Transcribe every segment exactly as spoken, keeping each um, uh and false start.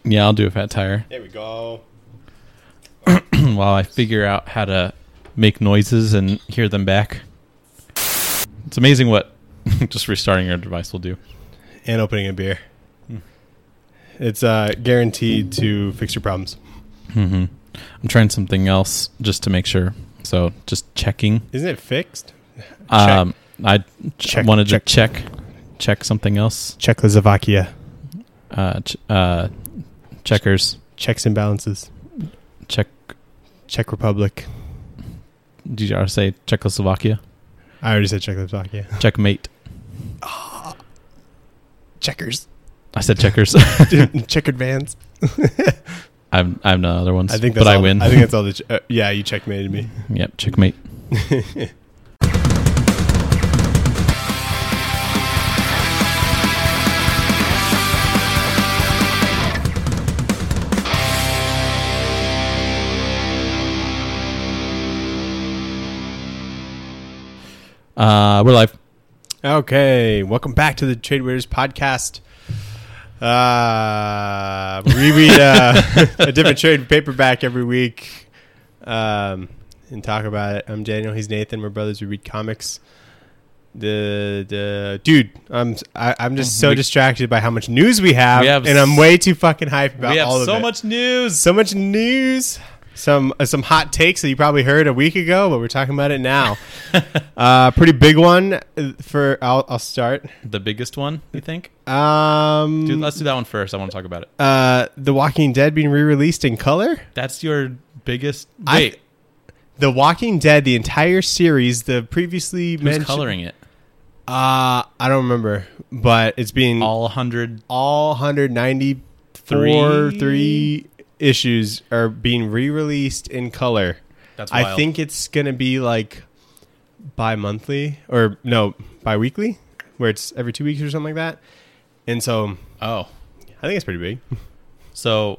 Yeah, I'll do a fat tire. There we go. While I figure out how to make noises and hear them back. It's amazing what just restarting your device will do. And opening a beer. Hmm. It's uh, guaranteed to fix your problems. Mm-hmm. I'm trying something else just to make sure. So just checking. Isn't it fixed? Um, I check, wanted check. to check check something else. Czechoslovakia. Uh, ch- uh, checkers. Checks and balances. Czech. Czech Republic. Did you already say Czechoslovakia? I already said Czechoslovakia. Checkmate. Oh, checkers. I said checkers. Checkered vans. I've I have no other ones. I think that's but all, I win. I think that's all. The ch- uh, yeah, you checkmated me. Yep, checkmate. Uh, we're live. Okay, welcome back to the Trade Waiters podcast. Uh, we read uh, a different trade paperback every week um, and talk about it. I'm Daniel. He's Nathan. We're brothers. We read comics. The the dude, I'm I, I'm just so we, distracted by how much news we have, we have and I'm way too fucking hyped about we have all of so it. much news. So much news. Some uh, some hot takes that you probably heard a week ago, but we're talking about it now. uh, pretty big one for. I'll I'll start. The biggest one, you think? Um, Dude, let's do that one first. I want to talk about it. Uh, The Walking Dead being re-released in color. That's your biggest. I- Wait, The Walking Dead, the entire series, the previously who's mentioned. coloring it? Uh, I don't remember, but it's being all, All one hundred. all one hundred ninety-four Three? three issues are being re-released in color. That's wild. I think it's gonna be like bi-monthly or no bi-weekly, where it's every two weeks or something like that. And so Oh, I think it's pretty big. so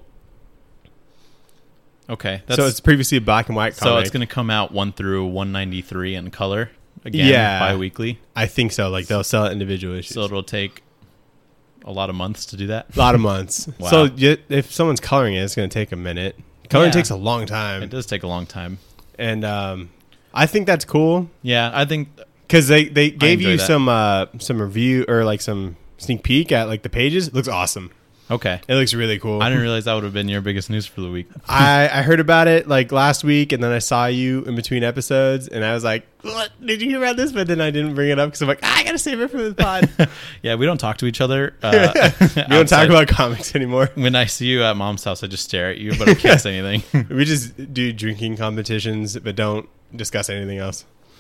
okay. That's, So it's previously a black and white comic. so it's going to come out one through one ninety-three in color again, Yeah. bi-weekly. I think so. Like they'll sell individual issues. So it'll take a lot of months to do that. A lot of months. Wow. So y- if someone's coloring it, it's going to take a minute. Coloring Yeah. takes a long time. It does take a long time. And um, I think that's cool Yeah, I think because they, they gave enjoy you that. some uh, some review or like some sneak peek at like the pages. It looks awesome. okay. It looks really cool. I didn't realize that would have been your biggest news for the week. I, I heard about it like last week, and then I saw you in between episodes, and I was like, "What? Did you hear about this?" But then I didn't bring it up because I'm like, ah, "I gotta save it for the pod." Yeah, we don't talk to each other. Uh, we don't outside. talk about comics anymore. When I see you at mom's house, I just stare at you, but I can't say anything. We just do drinking competitions, but don't discuss anything else.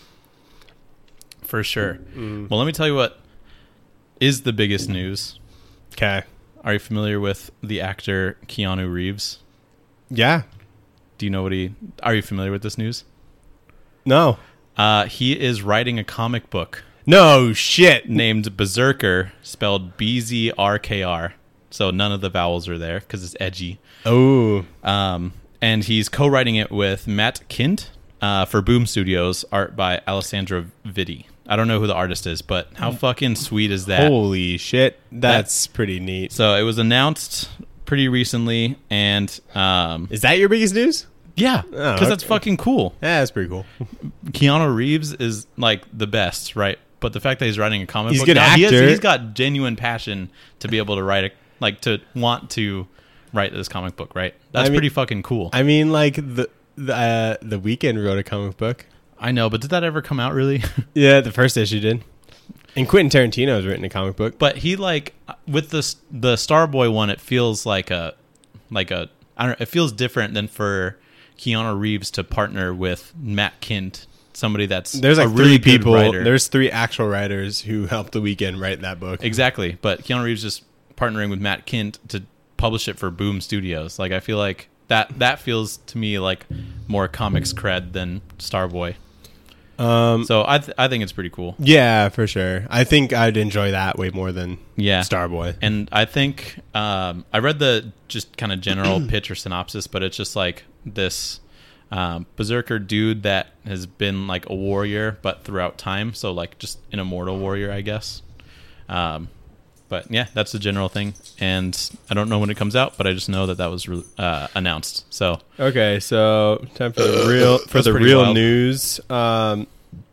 For sure. Mm. Well, let me tell you what is the biggest news. Okay. Are you familiar with the actor Keanu Reeves? Yeah. Do you know what he... Are you familiar with this news? No. Uh, he is writing a comic book No shit. named Berserker, spelled B Z R K R. So none of the vowels are there because it's edgy. Oh. Um, and he's co-writing it with Matt Kint uh, for Boom Studios, art by Alessandro Vitti. I don't know who the artist is, but how fucking sweet is that? Holy shit. That's pretty neat. So it was announced pretty recently, and um, Is that your biggest news? yeah, Oh, because okay. that's fucking cool. Yeah, that's pretty cool. Keanu Reeves is like the best, right? But the fact that he's writing a comic He's a book, good now, he has- actor. he's got genuine passion to be able to write a like to want to write this comic book, right? That's I mean- pretty fucking cool. I mean, like the the uh, the Weeknd wrote a comic book. I know, but did that ever come out really? Yeah, the first issue did. And Quentin Tarantino has written a comic book. But he like with the the Starboy one, it feels like a like a I don't know, it feels different than for Keanu Reeves to partner with Matt Kint, somebody that's There's like a really three good people. writer. There's three actual writers who helped the Weeknd write that book. Exactly, but Keanu Reeves just partnering with Matt Kint to publish it for Boom Studios. Like I feel like that that feels to me like more comics cred than Starboy. Um, So I th- I think it's pretty cool. yeah, for sure. I think I'd enjoy that way more than Yeah. Starboy. And I think um, I read the just kind of general pitch or synopsis, but it's just like this um, berserker dude that has been like a warrior, but throughout time. So like just an immortal warrior, I guess. Um, but yeah, that's the general thing. And I don't know when it comes out, but I just know that that was re- uh, announced. So Okay, so time for the real for That's the pretty real wild. news. Um,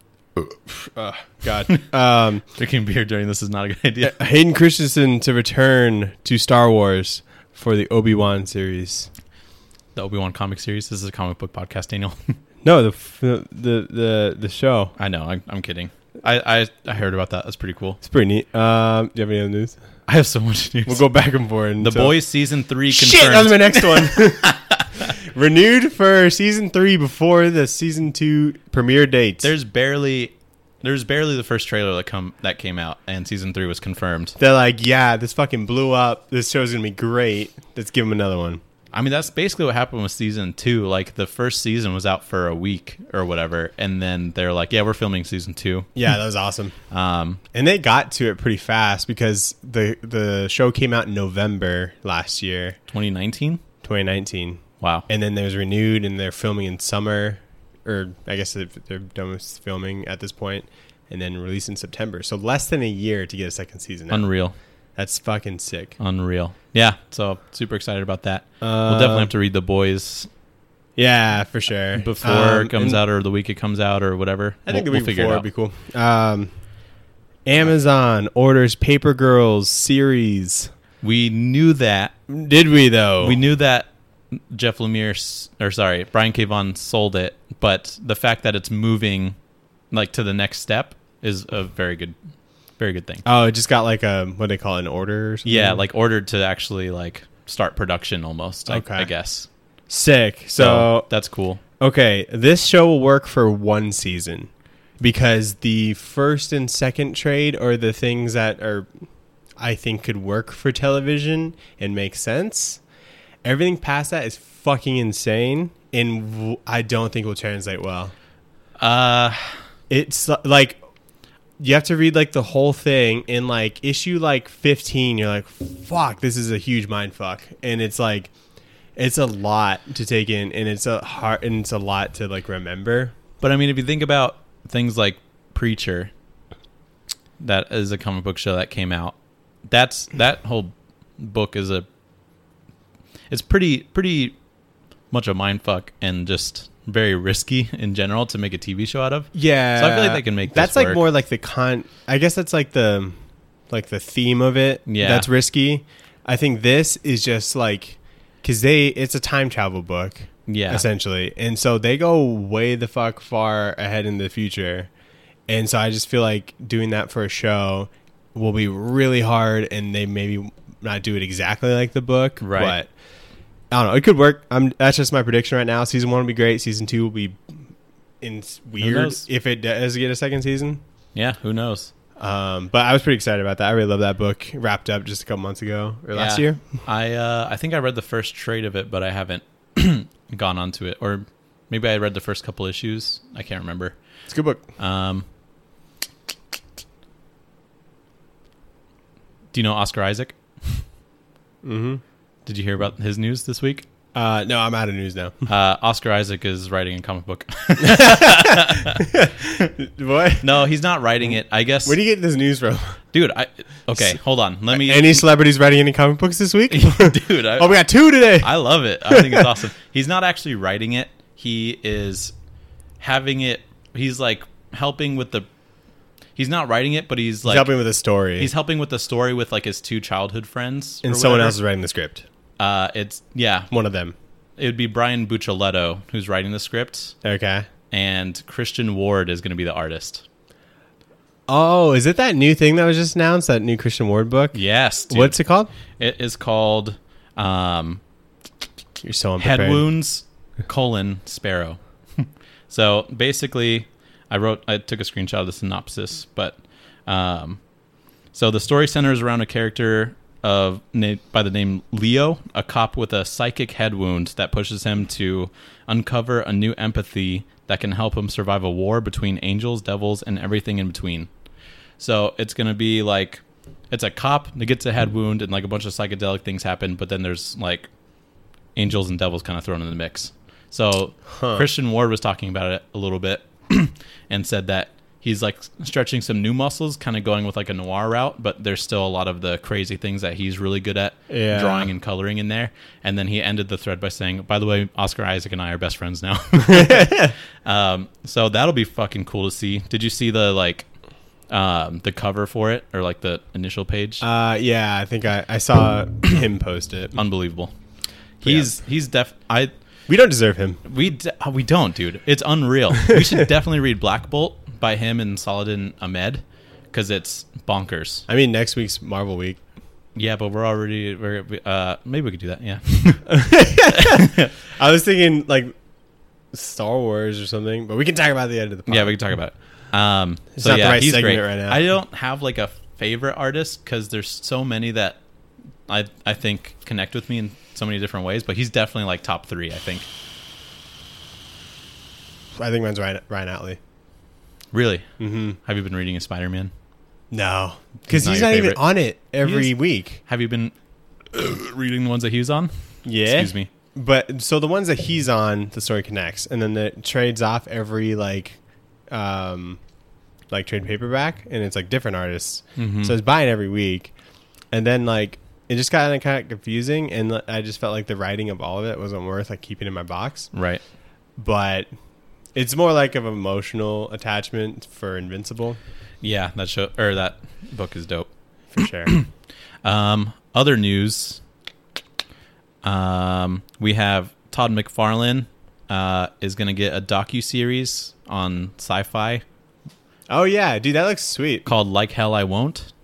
uh, God, um, drinking beer during this is not a good idea. Hayden Christensen to return to Star Wars for the Obi-Wan series. The Obi-Wan comic series. This is a comic book podcast, Daniel. No, the f- the the the show. I know. I, I'm kidding. I, I I heard about that. That's pretty cool. It's pretty neat. Um, do you have any other news? I have so much news. We'll go back and forth. The until- Boys season three Shit, confirmed. that was my next one. Renewed for season three before the season two premiere date. There's barely, there's barely the first trailer that come that came out, and season three was confirmed. They're like, yeah, this fucking blew up. This show's gonna be great. Let's give them another one. I mean, that's basically what happened with season two. Like the first season was out for a week or whatever, and then they're like, "Yeah, we're filming season two." Yeah, that was awesome. Um, And they got to it pretty fast because the the show came out in November last year, twenty nineteen. twenty nineteen. Wow. And then there's renewed, and they're filming in summer, or I guess they're they're done with filming at this point, and then release in September. So less than a year to get a second season out. Unreal. That's fucking sick. Unreal. Yeah. So super excited about that. Uh, we'll definitely have to read The Boys Yeah, for sure. before Um, it comes and out or the week it comes out or whatever. I think we'll, the week we'll figure before it would out. be cool. Um, Amazon orders Paper Girls series. We knew that. Did we though? We knew that Jeff Lemire, s- or sorry, Brian K. Vaughan sold it, but the fact that it's moving like to the next step is a very good, very good thing. Oh, it just got like a what do they call it, an order or something? Yeah, like ordered to actually like start production almost. I, Okay. I guess. sick. So, So that's cool. okay, this show will work for one season because the first and second trade are the things that are I think could work for television and make sense. Everything past that is fucking insane, and w- I don't think will translate well. Uh, It's li- like you have to read like the whole thing in like issue like fifteen. You're like, fuck, this is a huge mind fuck, and it's like it's a lot to take in, and it's a hard and it's a lot to like remember. but I mean, if you think about things like Preacher, that is a comic book show that came out. That's that whole book is a. It's pretty pretty much a mindfuck and just very risky in general to make a T V show out of. Yeah, So I feel like they can make this that's like work. more like the con. I guess that's like the like the theme of it. Yeah. that's risky. I think this is just like because they it's a time travel book. Yeah. essentially, and so they go way the fuck far ahead in the future, and so I just feel like doing that for a show will be really hard, and they maybe not do it exactly like the book, Right. But I don't know, it could work. I'm that's just my prediction right now. Season one will be great. Season two will be in weird knows? if it does get a second season. Yeah, who knows? Um, but I was pretty excited about that. I really love that book. Wrapped up just a couple months ago or last Yeah. year. I uh, I think I read the first trade of it, but I haven't gone onto it, or maybe I read the first couple issues. I can't remember. It's a good book. Um, do you know Oscar Isaac? Mm-hmm. Did you hear about his news this week? Uh, no, I'm out of news now. Uh, Oscar Isaac is writing a comic book. What? No, he's not writing it. I guess, Where do you get this news from? dude. I okay. Hold on. Let me. Any celebrities writing any comic books this week? dude. I, Oh, we got two today. I love it. I think it's awesome. He's not actually writing it. He is having it. He's like helping with the. He's not writing it, but he's He's like helping with the story. he's helping with the story with like his two childhood friends. and or someone whatever. else is writing the script. Uh, it's yeah. One of them. It would be Brian Buccellato who's writing the script, Okay. and Christian Ward is going to be the artist. Oh, is it that new thing that was just announced? That new Christian Ward book? Yes. Dude. What's it called? It is called um, You're so Head unprepared. Wounds colon Sparrow. So basically, I wrote, I took a screenshot of the synopsis, but um, so the story centers around a character of na- by the name Leo, a cop with a psychic head wound that pushes him to uncover a new empathy that can help him survive a war between angels, devils, and everything in between. So it's going to be like, it's a cop that gets a head wound and like a bunch of psychedelic things happen, but then there's like angels and devils kind of thrown in the mix. So Huh. Christian Ward was talking about it a little bit and said that he's like stretching some new muscles, kind of going with like a noir route, but there's still a lot of the crazy things that he's really good at Yeah. drawing and coloring in there. And then he ended the thread by saying, by the way, Oscar Isaac and I are best friends now. um, so that'll be fucking cool to see. Did you see the like um, the cover for it, or like the initial page? Uh, yeah, I think I, I saw him post it. Unbelievable. He's he's def. I We don't deserve him. we de- we don't, dude. It's unreal. We should definitely read Black Bolt by him and Saladin Ahmed, because it's bonkers. I mean, next week's Marvel week. Yeah, but we're already we're uh maybe we could do that. Yeah. I was thinking like Star Wars or something, but we can talk about it at the end of the podcast. Yeah, we can talk about it. Um, It's so not the yeah, right he's segment great. right now. I don't have like a favorite artist because there's so many that I I think connect with me in so many different ways. But he's definitely like top three. I think. I think mine's Ryan, Ryan Otley. Really? Mm-hmm. Have you been reading a Spider-Man? No, because He's he's not not, your even favorite. on it every He is. week. Have you been reading the ones that he was on? Yeah. Excuse me. But so the ones that he's on, the story connects, and then it trades off every like, um, like trade paperback, and it's like different artists. Mhm. So I was buying every week, and then like it just got kind of confusing, and I just felt like the writing of all of it wasn't worth like keeping in my box. Right. But it's more like of emotional attachment for Invincible, Yeah, that show or that book is dope. for sure. Um, other news. Um, we have Todd McFarlane uh, is going to get a docu-series on Sci-Fi Oh yeah, dude, that looks sweet. called Like Hell I Won't.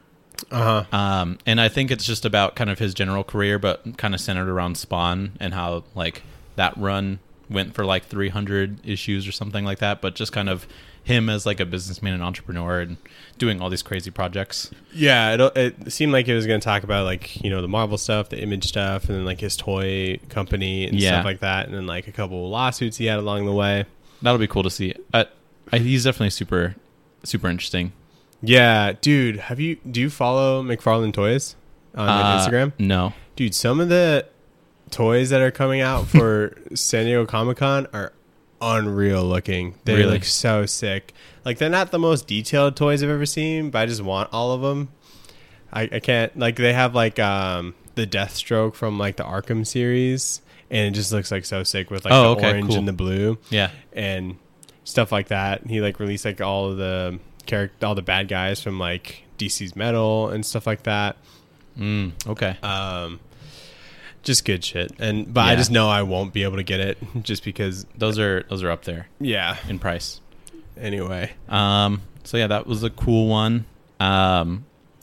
Uh huh. Um, and I think it's just about kind of his general career, but kind of centered around Spawn and how like that run went for like three hundred issues or something like that. But just kind of him as like a businessman and entrepreneur and doing all these crazy projects. Yeah, it, it seemed like it was going to talk about like you know the Marvel stuff, the Image stuff, and then like his toy company and Yeah. stuff like that, and then like a couple of lawsuits he had along the way. That'll be cool to see. Uh, I, he's definitely super, super interesting. Yeah, dude, have you do you follow McFarlane Toys on Uh, Instagram? No. Dude, some of the toys that are coming out for San Diego Comic Con are unreal looking. They Really? look so sick. Like they're not the most detailed toys I've ever seen, but I just want all of them. I, I can't like they have like um the Deathstroke from like the Arkham series, and it just looks like so sick with like Oh, the okay, orange cool. and the blue Yeah. and stuff like that. He like released like all of the character, all the bad guys from like D C's Metal and stuff like that. Mm, okay. Um, just good shit. And but I Yeah. just know I won't be able to get it just because. Those are those are up there Yeah. in price. Anyway. Um, so yeah, that was a cool one. Um,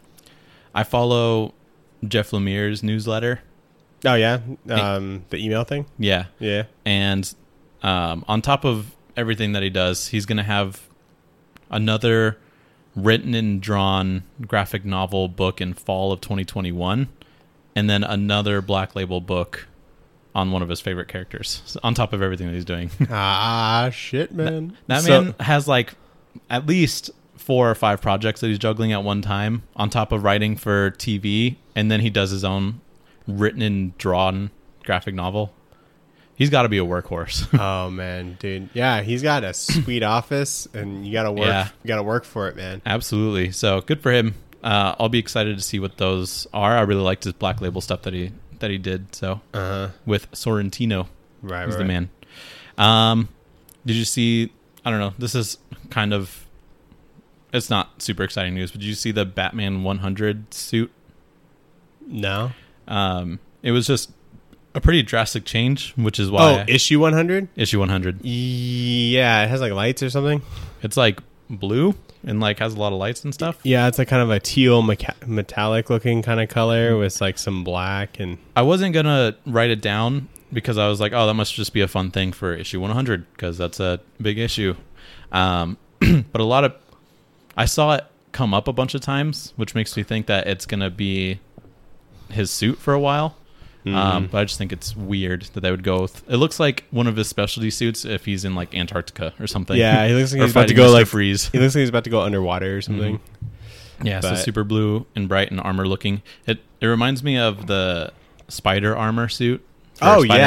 I follow Jeff Lemire's newsletter. Oh yeah. Um, the email thing. Yeah. Yeah. And um, on top of everything that he does, he's going to have another written and drawn graphic novel book in fall of twenty twenty-one, and then another Black Label book on one of his favorite characters, so on top of everything that he's doing. Ah shit, man. That So- man has like at least four or five projects that he's juggling at one time, on top of writing for T V, and then he does his own written and drawn graphic novel. He's got to be a workhorse. Oh man, dude. Yeah, he's got a sweet office, and you gotta work. Yeah. You gotta work for it, man. Absolutely. So good for him. Uh, I'll be excited to see what those are. I really liked his Black Label stuff that he that he did. So Uh huh. with Sorrentino, Right. he's right, the right. man. Um, did you see? I don't know. This is kind of. It's not super exciting news, but did you see the Batman one hundred suit? No. Um, it was just a pretty drastic change, which is Oh, why issue one hundred. issue one hundred. Yeah, it has like lights or something. It's like blue and like has a lot of lights and stuff. Yeah, it's like kind of a teal mecha- metallic looking kind of color with like some black and. I wasn't gonna write it down because I was like, oh, that must just be a fun thing for issue one hundred because that's a big issue. Um, but a lot of I saw it come up a bunch of times, which makes me think that it's gonna be his suit for a while. Um, but I just think it's weird that they would go with, it looks like one of his specialty suits if he's in like Antarctica or something. Yeah, he looks like Or he's about to fighting go Mister like Freeze. He looks like he's about to go underwater or something. Yeah, so But- super blue and bright and armor looking. It it reminds me of the spider armor suit for Oh, yeah. Spider-Man.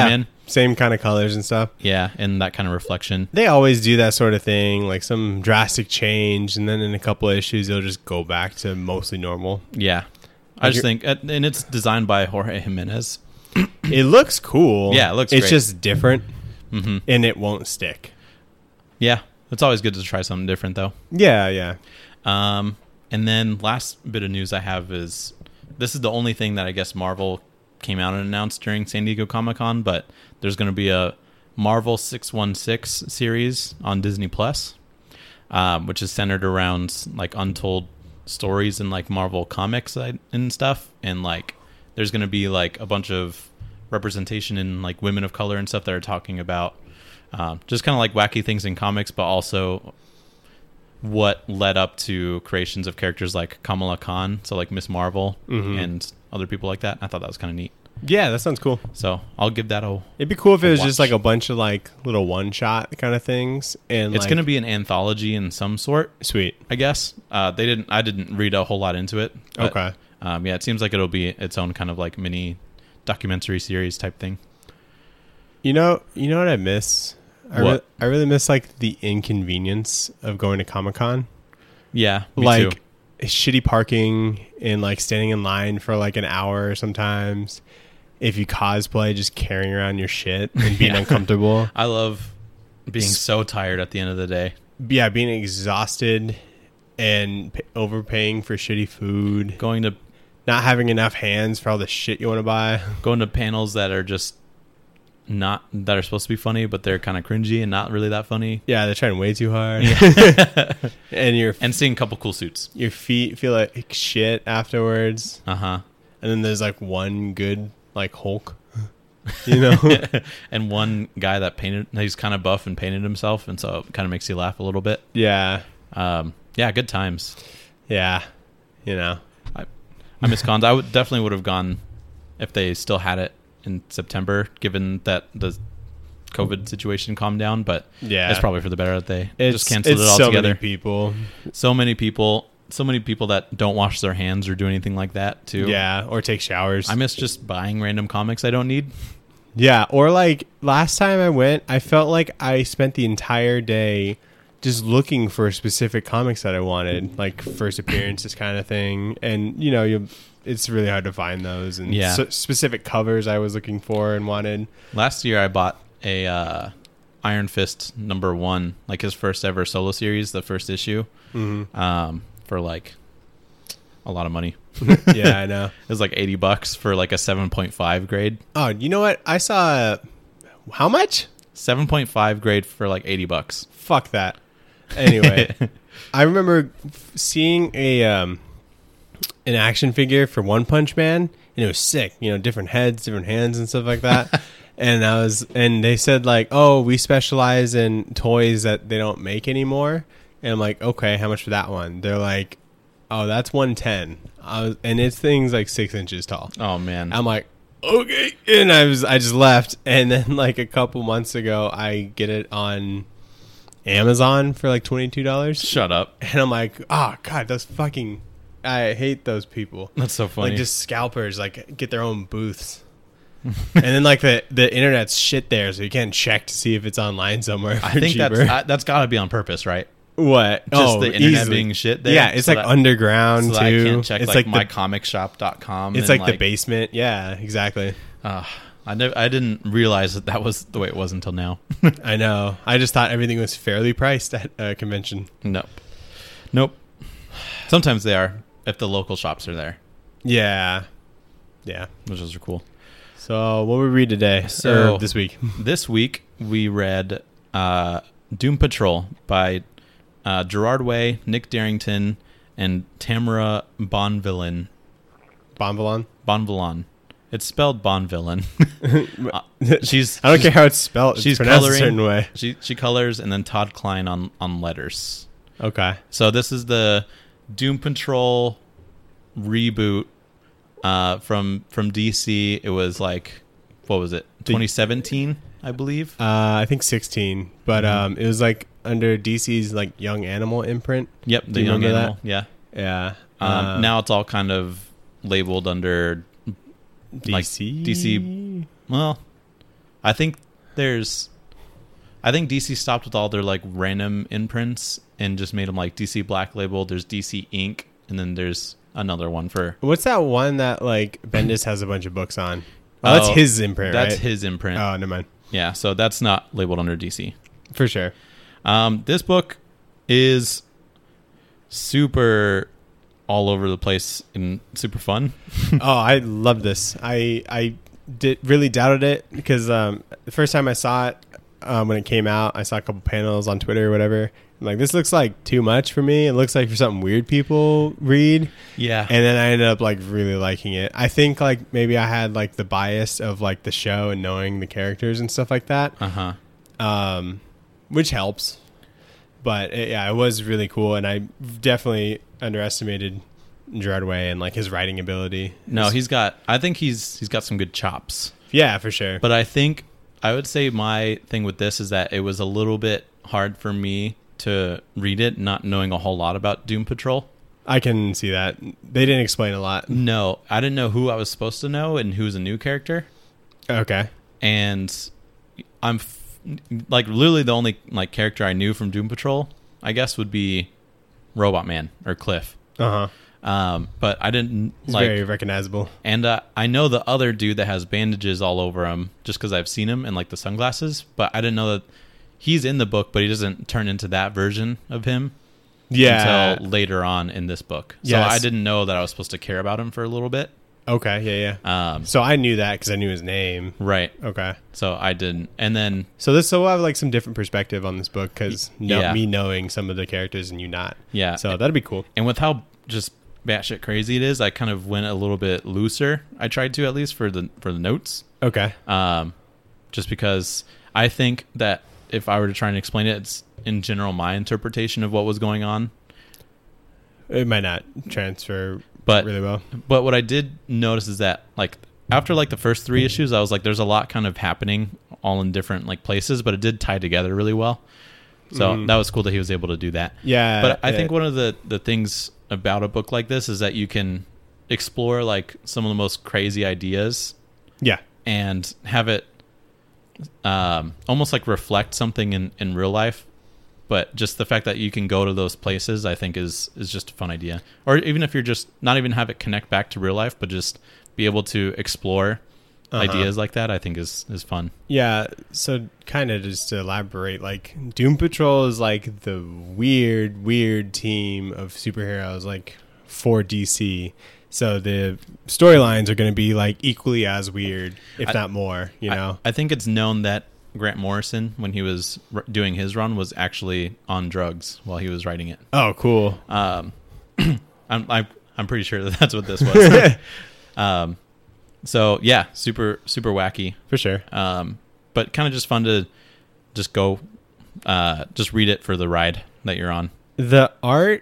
same kind of colors and stuff. Yeah, and that kind of reflection. They always do that sort of thing, like some drastic change, and then in a couple of issues, they'll just go back to mostly normal. Yeah. I just think, and it's designed by Jorge Jimenez. It looks cool. Yeah, it looks It's great. just different, Mm-hmm. and it won't stick. Yeah, it's always good to try something different, though. Yeah, yeah. Um, and then last bit of news I have is this is the only thing that I guess Marvel came out and announced during San Diego Comic-Con, but there's going to be a Marvel six one six series on Disney Plus, um, which is centered around like untold stories in like Marvel comics and stuff, and like there's going to be like a bunch of representation in like women of color and stuff that are talking about um, just kind of like wacky things in comics, but also what led up to creations of characters like Kamala Khan, so like Miss Marvel Mhm. and other people like that. I thought that was kind of neat. Yeah, that sounds cool. So I'll give that a. It'd be cool if it was Watch. just like a bunch of like little one shot kind of things, and It's like, going to be an anthology in some sort, sweet. I guess. Uh, they didn't. I didn't read a whole lot into it. but, Okay. Um, yeah, it seems like it'll be its own kind of like mini documentary series type thing. You know, you know what I miss? I, What? re- I really miss like the inconvenience of going to Comic-Con. Yeah, me Like too. shitty parking and like standing in line for like an hour sometimes. If you cosplay, just carrying around your shit and being Yeah. uncomfortable. I love being so tired at the end of the day. Yeah, being exhausted and p- overpaying for shitty food. Going to Not having enough hands for all the shit you want to buy. going to panels that are just not that are supposed to be funny, but they're kind of cringy and not really that funny. Yeah, they're trying way too hard. and your And seeing a couple cool suits. your feet feel like shit afterwards. Uh huh. And then there's like one good like Hulk, you know. And one guy that painted, he's kind of buff and painted himself, and so it kind of makes you laugh a little bit. Yeah, Um, yeah, good times. yeah, you know. I miss cons. I would definitely would have gone if they still had it in September, given that the COVID situation calmed down. But Yeah, it's probably for the better that they it's, just canceled it's it all so together. many people. So many people, so many people that don't wash their hands or do anything like that too. Yeah, or take showers. I miss just buying random comics I don't need. Yeah, or like last time I went, I felt like I spent the entire day just looking for specific comics that I wanted, like first appearances kind of thing. And you know, you it's really hard to find those and Yeah. s- specific covers I was looking for and wanted. Last year I bought a uh, Iron Fist number one, like his first ever solo series, the first issue, Mm-hmm. um, for like a lot of money. Yeah, I know. It was like eighty bucks for like a seven point five grade. Oh, you know what? I saw uh, how much? seven point five grade for like eighty bucks. Fuck that. Anyway, I remember f- seeing a um, an action figure for One Punch Man, and it was sick. You know, different heads, different hands, and stuff like that. And I was, and they said like, "Oh, we specialize in toys that they don't make anymore." And I'm like, "Okay, how much for that one?" They're like, "Oh, that's one ten." I was, and it's things like six inches tall. Oh man. I'm like, okay, and I was, I just left, and then like a couple months ago, I get it on Amazon for like twenty-two dollars. Shut up. And I'm like, oh god, those fucking, I hate those people. That's so funny. Like just scalpers, like get their own booths. And then like the the internet's shit there, so you can't check to see if it's online somewhere. For I think cheaper. that's I, that's got to be on purpose, right? what? Just oh, the internet easily. being shit there. Yeah, it's so like that- underground so that too. I can't check it's like, like, my the, comic shop dot com. it's and, like, the basement. Yeah, exactly. Uh, I never, I didn't realize that that was the way it was until now. I know. I just thought everything was fairly priced at a convention. Nope. Nope. Sometimes they are if the local shops are there, Yeah. Yeah. which is cool. So what we read today? So- or this week? This week we read uh, Doom Patrol by uh, Gerard Way, Nick Darrington, and Tamara Bonvillain. Bonvillain? Bonvillain. It's spelled Bonvillain. uh, she's I don't care how it's spelled. It's she's pronounced coloring. a certain way. She she colors, and then Todd Klein on on letters. Okay. So this is the Doom Patrol reboot uh, from from D C. It was like, what was it? twenty seventeen, I believe. Uh, I think sixteen, but Mhm. um, it was like under D C's like Young Animal imprint. Yep, Do the you young remember animal. Yeah. Yeah. Um, Uh, now it's all kind of labeled under like D C. D C. Well, I think there's, I think D C stopped with all their like random imprints and just made them like D C Black Label. There's D C Ink, and then there's another one for. What's that one that like Bendis has a bunch of books on? Oh, that's Oh, his imprint, That's right? his imprint. Oh, never mind. Yeah, so that's not labeled under D C. For sure. Um, this book is super all over the place and super fun. Oh, I love this. I I did really doubted it because um, the first time I saw it um, when it came out, I saw a couple panels on Twitter or whatever. I'm like, this looks like too much for me. It looks like for something weird people read. Yeah. And then I ended up like really liking it. I think like maybe I had like the bias of like the show and knowing the characters and stuff like that, Uh-huh. um, which helps. But it, yeah, it was really cool, and I definitely underestimated Gerard Way and like his writing ability. No, His- he's got I think he's he's got some good chops. yeah, for sure. But I think I would say my thing with this is that it was a little bit hard for me to read it not knowing a whole lot about Doom Patrol. I can see that. They didn't explain a lot. No, I didn't know who I was supposed to know and who's a new character. Okay. And I'm f- like literally the only like character I knew from Doom Patrol, I guess, would be Robot Man or Cliff. Uh huh. Um, but I didn't It's like, very recognizable. and uh, I know the other dude that has bandages all over him just because I've seen him and like the sunglasses. But I didn't know that he's in the book, but he doesn't turn into that version of him Yeah. until later on in this book. So Yes. I didn't know that I was supposed to care about him for a little bit. Okay. Yeah. Yeah. Um, So I knew that because I knew his name. right. Okay. So I didn't, and then So this so we'll have like some different perspective on this book because no, Yeah. me knowing some of the characters and you not. yeah. So that'd be cool. And with how just batshit crazy it is, I kind of went a little bit looser. I tried to, at least for the for the notes, Okay. um, just because I think that if I were to try and explain it, it's in general my interpretation of what was going on. It might not transfer But really well. but what I did notice is that like after like the first three issues, I was like, there's a lot kind of happening all in different like places, but it did tie together really well. So Mhm. that was cool that he was able to do that. Yeah. But I it- think one of the, the things about a book like this is that you can explore like some of the most crazy ideas Yeah. and have it um, almost like reflect something in, in real life. But just the fact that you can go to those places, I think is, is just a fun idea. Or even if you're just not even have it connect back to real life, but just be able to explore Uh-huh. ideas like that, I think is, is fun. Yeah, so kind of just to elaborate, like Doom Patrol is like the weird, weird team of superheroes, like for D C. So the storylines are going to be like equally as weird, if I- not more. You know, I, I think it's known that Grant Morrison, when he was r- doing his run, was actually on drugs while he was writing it. oh, cool. Um, I'm, I'm I'm pretty sure that that's what this was. um, so yeah, super super wacky. For sure. Um, but kind of just fun to just go, uh, just read it for the ride that you're on. The art,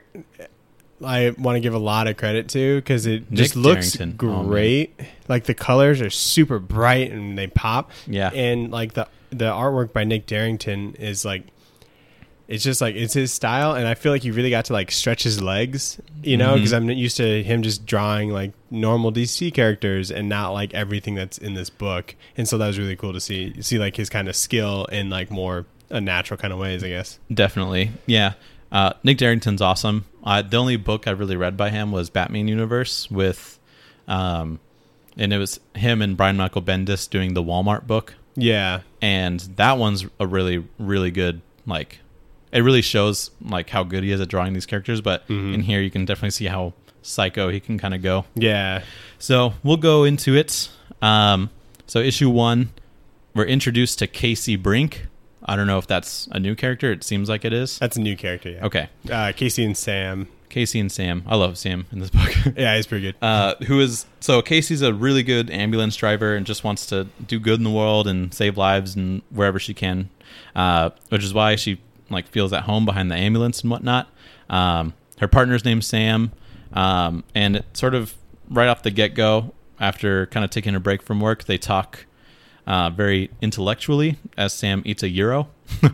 I want to give a lot of credit to because it Nick just looks Darrington. Oh, man. great. Like the colors are super bright and they pop. Yeah. And like the the artwork by Nick Darrington is like, it's just like it's his style, and I feel like he really got to like stretch his legs, you know, because Mhm. I'm used to him just drawing like normal D C characters and not like everything that's in this book, and so that was really cool to see see like his kind of skill in like more a natural kind of ways, I guess. Definitely, yeah. Uh, Nick Darrington's awesome. Uh, the only book I really read by him was Batman Universe with, um, and it was him and Brian Michael Bendis doing the Walmart book. Yeah, And that one's a really, really good, like, it really shows, like, how good he is at drawing these characters. But Mhm. in here, you can definitely see how psycho he can kind of go. yeah, So we'll go into it. Um, so issue one, we're introduced to Casey Brink. I don't know if that's a new character. It seems like it is. that's a new character. Yeah, Okay. uh, Casey and Sam. Casey and Sam. I love Sam in this book. Yeah, he's pretty good. uh, who is so Casey's a really good ambulance driver and just wants to do good in the world and save lives and wherever she can, uh, which is why she like feels at home behind the ambulance and whatnot. Um, her partner's name's Sam, um, and it sort of right off the get go, after kind of taking a break from work, they talk uh, very intellectually as Sam eats a gyro,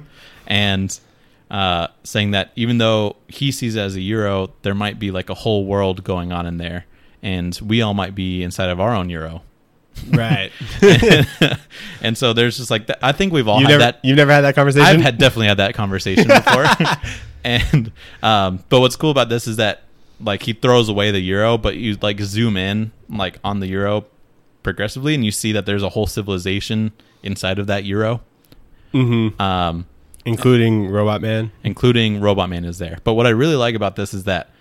and. Uh, saying that even though he sees it as a euro, there might be like a whole world going on in there, and we all might be inside of our own euro. Right. and, and so there's just like, th- I think we've all you had never, that. You've never had that conversation? I've had definitely had that conversation before. and, um, but what's cool about this is that like he throws away the euro, but you like zoom in like on the euro progressively and you see that there's a whole civilization inside of that euro. Mm-hmm. Um, including Robot Man. Including Robot Man is there. But what I really like about this is that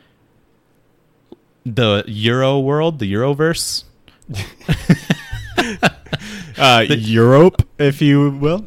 the Euro world, the Euroverse, uh, the, Europe, if you will.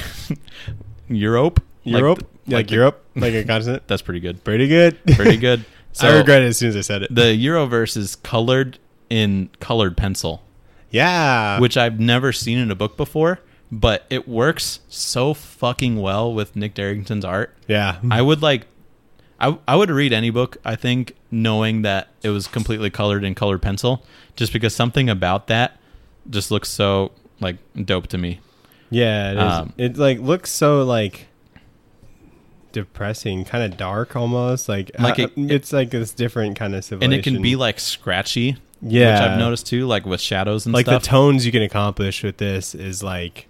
Europe, Europe, like, the, like, like the, Europe, like a continent. That's pretty good. Pretty good. Pretty good. So I regret it as soon as I said it. The Euroverse is colored in colored pencil. Yeah, which I've never seen in a book before, but it works so fucking well with Nick Darrington's art. Yeah, I would like. I, I would read any book, I think, knowing that it was completely colored in colored pencil, just because something about that just looks so like dope to me. Yeah, it is. Um, it like looks so like depressing, kind of dark almost. Like, like uh, it, it's like this different kind of civilization, and it can be like scratchy. Yeah, which I've noticed too, like with shadows and like stuff. The tones you can accomplish with this is like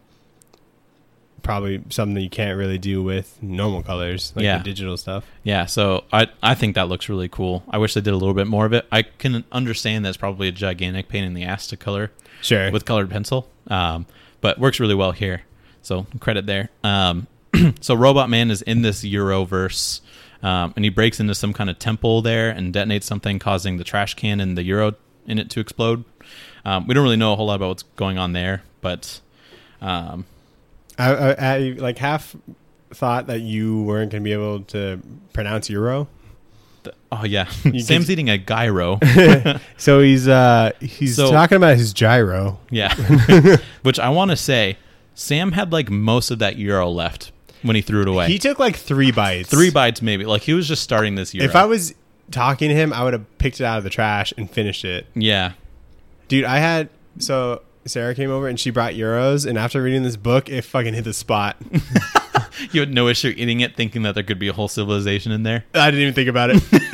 probably something that you can't really do with normal colors, like yeah. the digital stuff. Yeah, so I I think that looks really cool. I wish they did a little bit more of it. I can understand that's probably a gigantic pain in the ass to color, sure, with colored pencil, um, but works really well here. So credit there. Um, so Robot Man is in this Euroverse, um, and he breaks into some kind of temple there and detonates something, causing the trash can and the euro in it to explode. Um, we don't really know a whole lot about what's going on there, but. Um, I, I, I like half thought that you weren't going to be able to pronounce Euro. The, oh yeah, Sam's eating a gyro. So he's uh, he's so, talking about his gyro. Yeah, which I want to say, Sam had like most of that euro left when he threw it away. He took like three bites. Three bites maybe. Like he was just starting this euro. If I was talking to him, I would have picked it out of the trash and finished it. Yeah, dude, I had so. Sarah came over and she brought euros, and after reading this book, it fucking hit the spot. You had no issue eating it, thinking that there could be a whole civilization in there? I didn't even think about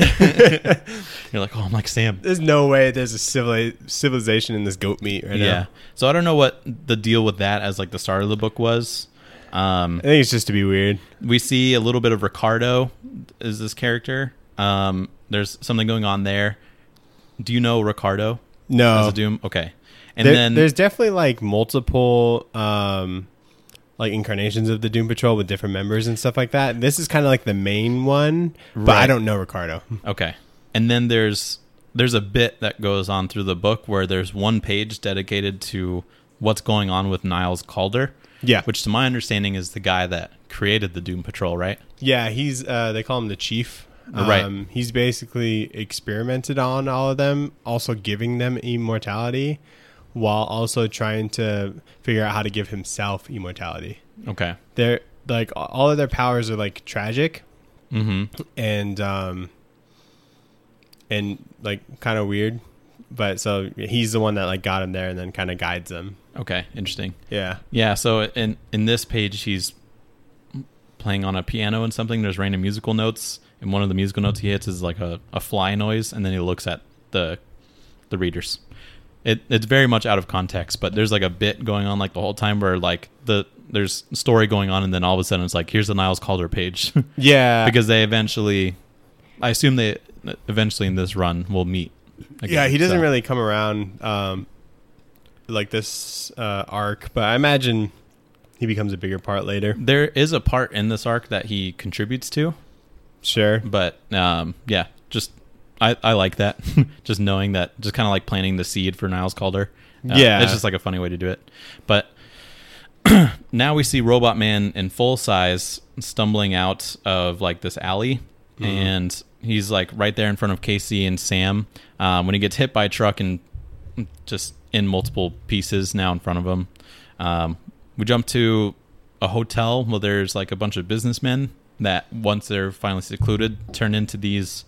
it. You're like, oh, I'm like Sam. There's no way there's a civili- civilization in this goat meat right yeah. now. Yeah. So I don't know what the deal with that as like the start of the book was. Um, I think it's just to be weird. We see a little bit of Ricardo is this character. Um, there's something going on there. Do you know Ricardo? No. As a Doom? Okay. And there, then there's definitely like multiple um, like incarnations of the Doom Patrol with different members and stuff like that. This is kind of like the main one, but right. I don't know Ricardo. Okay. And then there's there's a bit that goes on through the book where there's one page dedicated to what's going on with Niles Calder. Yeah. Which to my understanding is the guy that created the Doom Patrol, right? Yeah, he's uh, they call him the Chief. Right. Um, he's basically experimented on all of them, also giving them immortality, while also trying to figure out how to give himself immortality. Okay. They're like all of their powers are like tragic, mm-hmm. and um, and like kind of weird. But so he's the one that like got him there, and then kind of guides them. Okay, interesting. Yeah. Yeah. So in in this page, he's playing on a piano and something. There's random musical notes, and one of the musical notes he hits is like a, a fly noise, and then he looks at the the readers. It it's very much out of context, but there's like a bit going on like the whole time where like the there's story going on, and then all of a sudden it's like here's the Niles Calder page. Yeah, because they eventually, I assume they eventually in this run will meet. Again, yeah, he doesn't so. really come around um, like this uh, arc, but I imagine he becomes a bigger part later. There is a part in this arc that he contributes to. Sure, but um, yeah, just. I, I like that. Just knowing that, just kind of like planting the seed for Niles Calder. Uh, yeah. It's just like a funny way to do it. But now we see Robot Man in full size stumbling out of like this alley. Mm-hmm. And he's like right there in front of Casey and Sam um, when he gets hit by a truck and just in multiple pieces now in front of him. Um, we jump to a hotel where there's like a bunch of businessmen that once they're finally secluded turn into these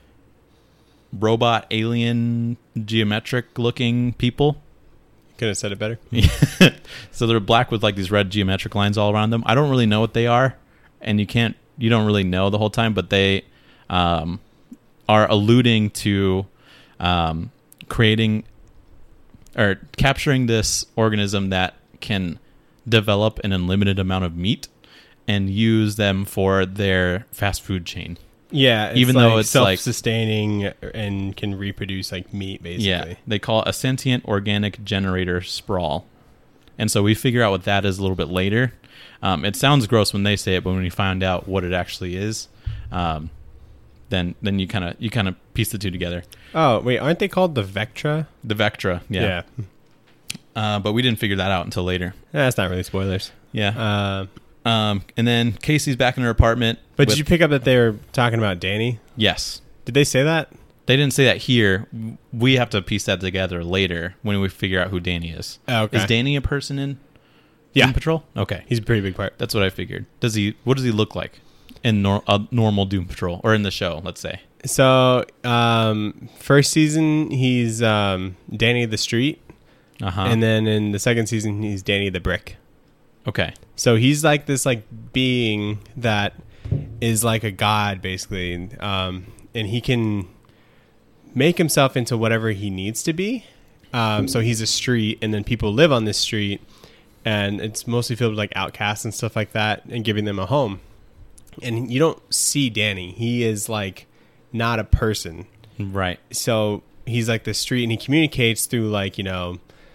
robot alien geometric looking people. Could have said it better. So they're black with like these red geometric lines all around them. I don't really know what they are, and you can't you don't really know the whole time, but they um, are alluding to um, creating or capturing this organism that can develop an unlimited amount of meat and use them for their fast food chain. Yeah, it's even like though it's like self-sustaining and can reproduce like meat, basically. Yeah, they call it a sentient organic generator sprawl. And so we figure out what that is a little bit later. Um, it sounds gross when they say it, but when you find out what it actually is, um, then then you kind of you kind of piece the two together. Oh wait, aren't they called the Vectra? The Vectra, yeah. Yeah. Uh, but we didn't figure that out until later. That's not really spoilers. Yeah. Uh, Um, and then Casey's back in her apartment. but with- did you pick up that they were talking about Danny? Yes. Did they say that? They didn't say that here. We have to piece that together later when we figure out who Danny is. Oh, okay. Is Danny a person in Yeah. Doom Patrol? Okay. He's a pretty big part. That's what I figured. Does he? What does he look like in nor- a normal Doom Patrol or in the show? Let's say. So, um, first season he's um, Danny the Street, Uh huh. and then in the second season he's Danny the Brick. Okay. So he's like this like being that is like a god basically, um, and he can make himself into whatever he needs to be. Um, so he's a street, and then people live on this street, and it's mostly filled with like outcasts and stuff like that, and giving them a home. And you don't see Danny; he is like not a person. Right. So he's like the street, and he communicates through like you know,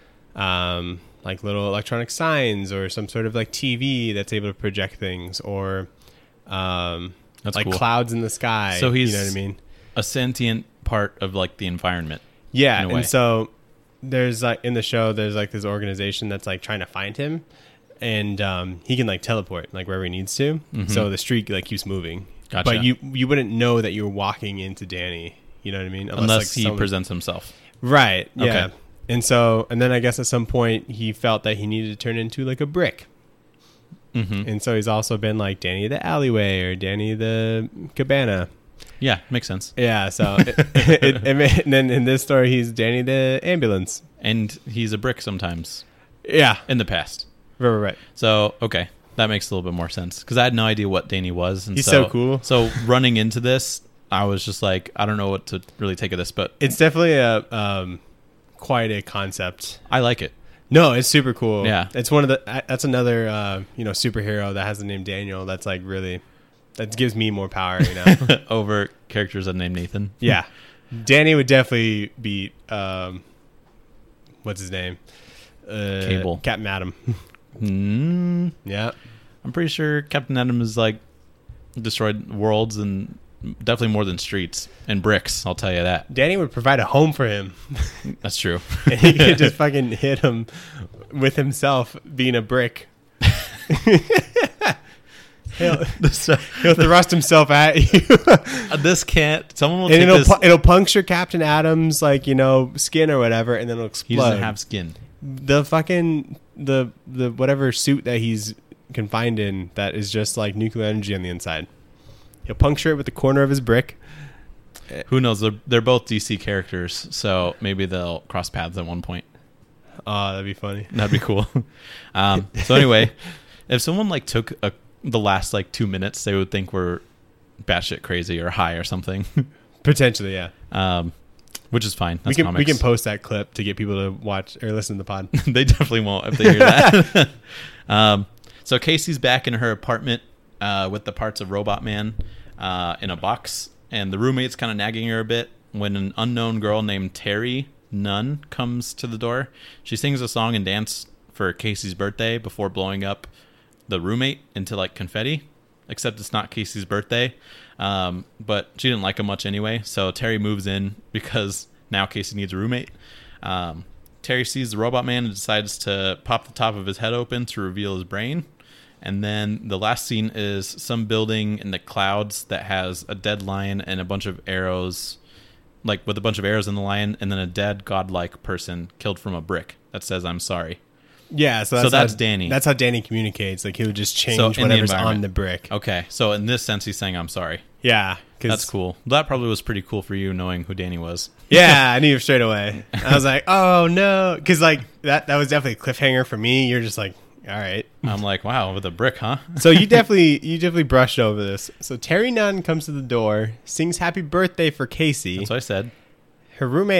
um, like little electronic signs or some sort of like T V that's able to project things, or um, That's like cool. clouds in the sky. So he's you know what I mean? a sentient part of like the environment. Yeah, in a way. and so there's like in the show there's like this organization that's like trying to find him, and um, he can like teleport like wherever he needs to. Mhm. So the street like keeps moving. Gotcha. But you you wouldn't know that you're walking into Danny. You know what I mean? Unless, like, he someone- presents himself. Right. Yeah. Okay. And so, and then I guess at some point he felt that he needed to turn into like a brick. Mm-hmm. And so he's also been like Danny the Alleyway or Danny the Cabana. Yeah, makes sense. Yeah. So, it, it, it, may- and then in this story, he's Danny the Ambulance. And he's a brick sometimes Yeah. in the past. Right, right, right. So, okay. That makes a little bit more sense because I had no idea what Danny was. And He's so, so cool. So running into this, I was just like, I don't know what to really take of this, but It's definitely a, um, quite a concept. I like it. No, it's super cool. Yeah. It's one of the, I- that's another, uh, you know, superhero that has the name Daniel. That's like really, that gives me more power, you know? Over characters that named Nathan. Yeah. Danny would definitely beat, um, what's his name? Uh, Cable. Captain Atom. Mm, Yeah. I'm pretty sure Captain Atom is like destroyed worlds and definitely more than streets and bricks. I'll tell you that. Danny would provide a home for him. That's true. And he could just fucking hit him with himself being a brick. he'll, he'll thrust himself at you. This can't. Someone will And take it'll, this. pu- it'll puncture Captain Atom's, like, you know, skin or whatever, and then it'll explode. He doesn't have skin. the fucking the the whatever suit that he's confined in that is just like nuclear energy on the inside. He'll puncture it with the corner of his brick. Who knows? They're, they're both D C characters, so maybe they'll cross paths at one point. Oh, that'd be funny. That'd be cool. um, so anyway, if someone like took a, the last like two minutes, they would think we're batshit crazy or high or something. Potentially, yeah. um, which is fine. We That's can comics. we can post that clip to get people to watch or listen to the pod. They definitely won't if they hear that. um, so Casey's back in her apartment uh, with the parts of Robot Man uh, in a box, and the roommate's kind of nagging her a bit when an unknown girl named Terry Nunn comes to the door. She sings a song and dance for Casey's birthday before blowing up the roommate into like confetti, except it's not Casey's birthday. Um, but she didn't like him much anyway, so Terry moves in because now Casey needs a roommate. Um, Terry sees the Robot Man and decides to pop the top of his head open to reveal his brain. And then the last scene is some building in the clouds that has a dead lion and a bunch of arrows, like with a bunch of arrows in the lion, and then a dead godlike person killed from a brick that says, "I'm sorry." Yeah, so that's, So that's how, Danny. That's how Danny communicates. Like he would just change So in the whatever's on environment. the brick. Okay, so in this sense, he's saying, "I'm sorry." Yeah, 'cause- That's cool. That probably was pretty cool for you knowing who Danny was. Yeah, I knew straight away. I was like, oh no, because like that that was definitely a cliffhanger for me. You're just like, all right. I'm like, wow, with a brick, huh? So you definitely you definitely brushed over this. So Terry Nunn comes to the door, sings happy birthday for Casey. That's what I said. Her roommate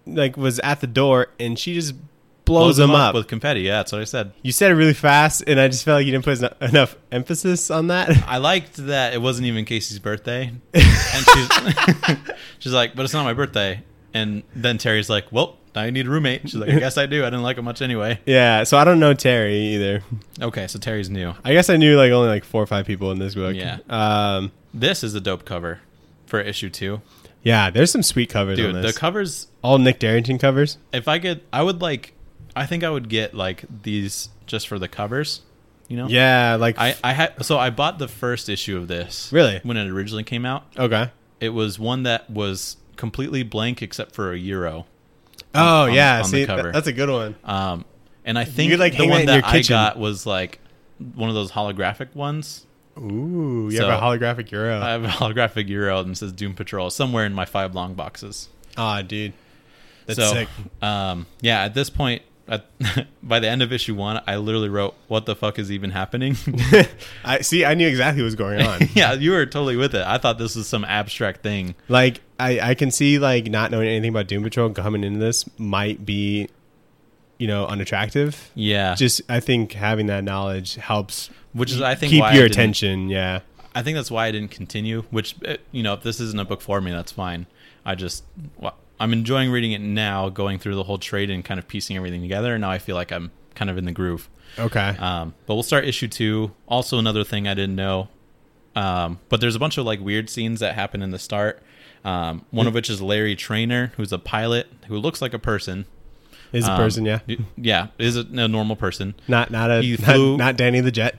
like was at the door, and she just blows, blows him up. up with confetti. Yeah, that's what I said. You said it really fast, and I just felt like you didn't put enough emphasis on that. I liked that it wasn't even Casey's birthday, and she's she's like, "But it's not my birthday." And then Terry's like, "Well, now you need a roommate." She's like, "I guess I do. I didn't like him much anyway." Yeah, so I don't know Terry either. Okay, so Terry's new. I guess I knew like only like four or five people in this book. Yeah. Um, this is a dope cover for issue two. Yeah, there's some sweet covers Dude, on this. the covers, all Nick Darrington covers. If I get, I would like, I think I would get like these just for the covers, you know? Yeah, like I, I had, so I bought the first issue of this. Really? When it originally came out. Okay. It was one that was completely blank except for a euro. Oh on, yeah, on see, the cover. that's a good one. Um, and I think could, like, the hang that one in that your I kitchen. got was like one of those holographic ones. Ooh, you So, have a holographic euro. I have a holographic euro and it says Doom Patrol somewhere in my five long boxes. Ah, dude, that's so, sick. Um, yeah, at this point, at, by the end of issue one, I literally wrote, "What the fuck is even happening?" I see. I knew exactly what was going on. Yeah, you were totally with it. I thought this was some abstract thing. Like, I, I can see like not knowing anything about Doom Patrol coming into this might be, you know, unattractive. Yeah, Just I think having that knowledge helps, which is I think keep why your I didn't- attention. Yeah. I think that's why I didn't continue. Which, uh, you know, if this isn't a book for me, that's fine. I just, well, I'm enjoying reading it now, going through the whole trade and kind of piecing everything together. And now I feel like I'm kind of in the groove. Okay. Um, but we'll start issue two. Also, another thing I didn't know. Um, but there's a bunch of like weird scenes that happen in the start. Um, one of which is Larry Trainer, who's a pilot who looks like a person. Is a Um, person, yeah. Yeah, is a, a normal person. Not not a He not, flew- not Danny the Jet.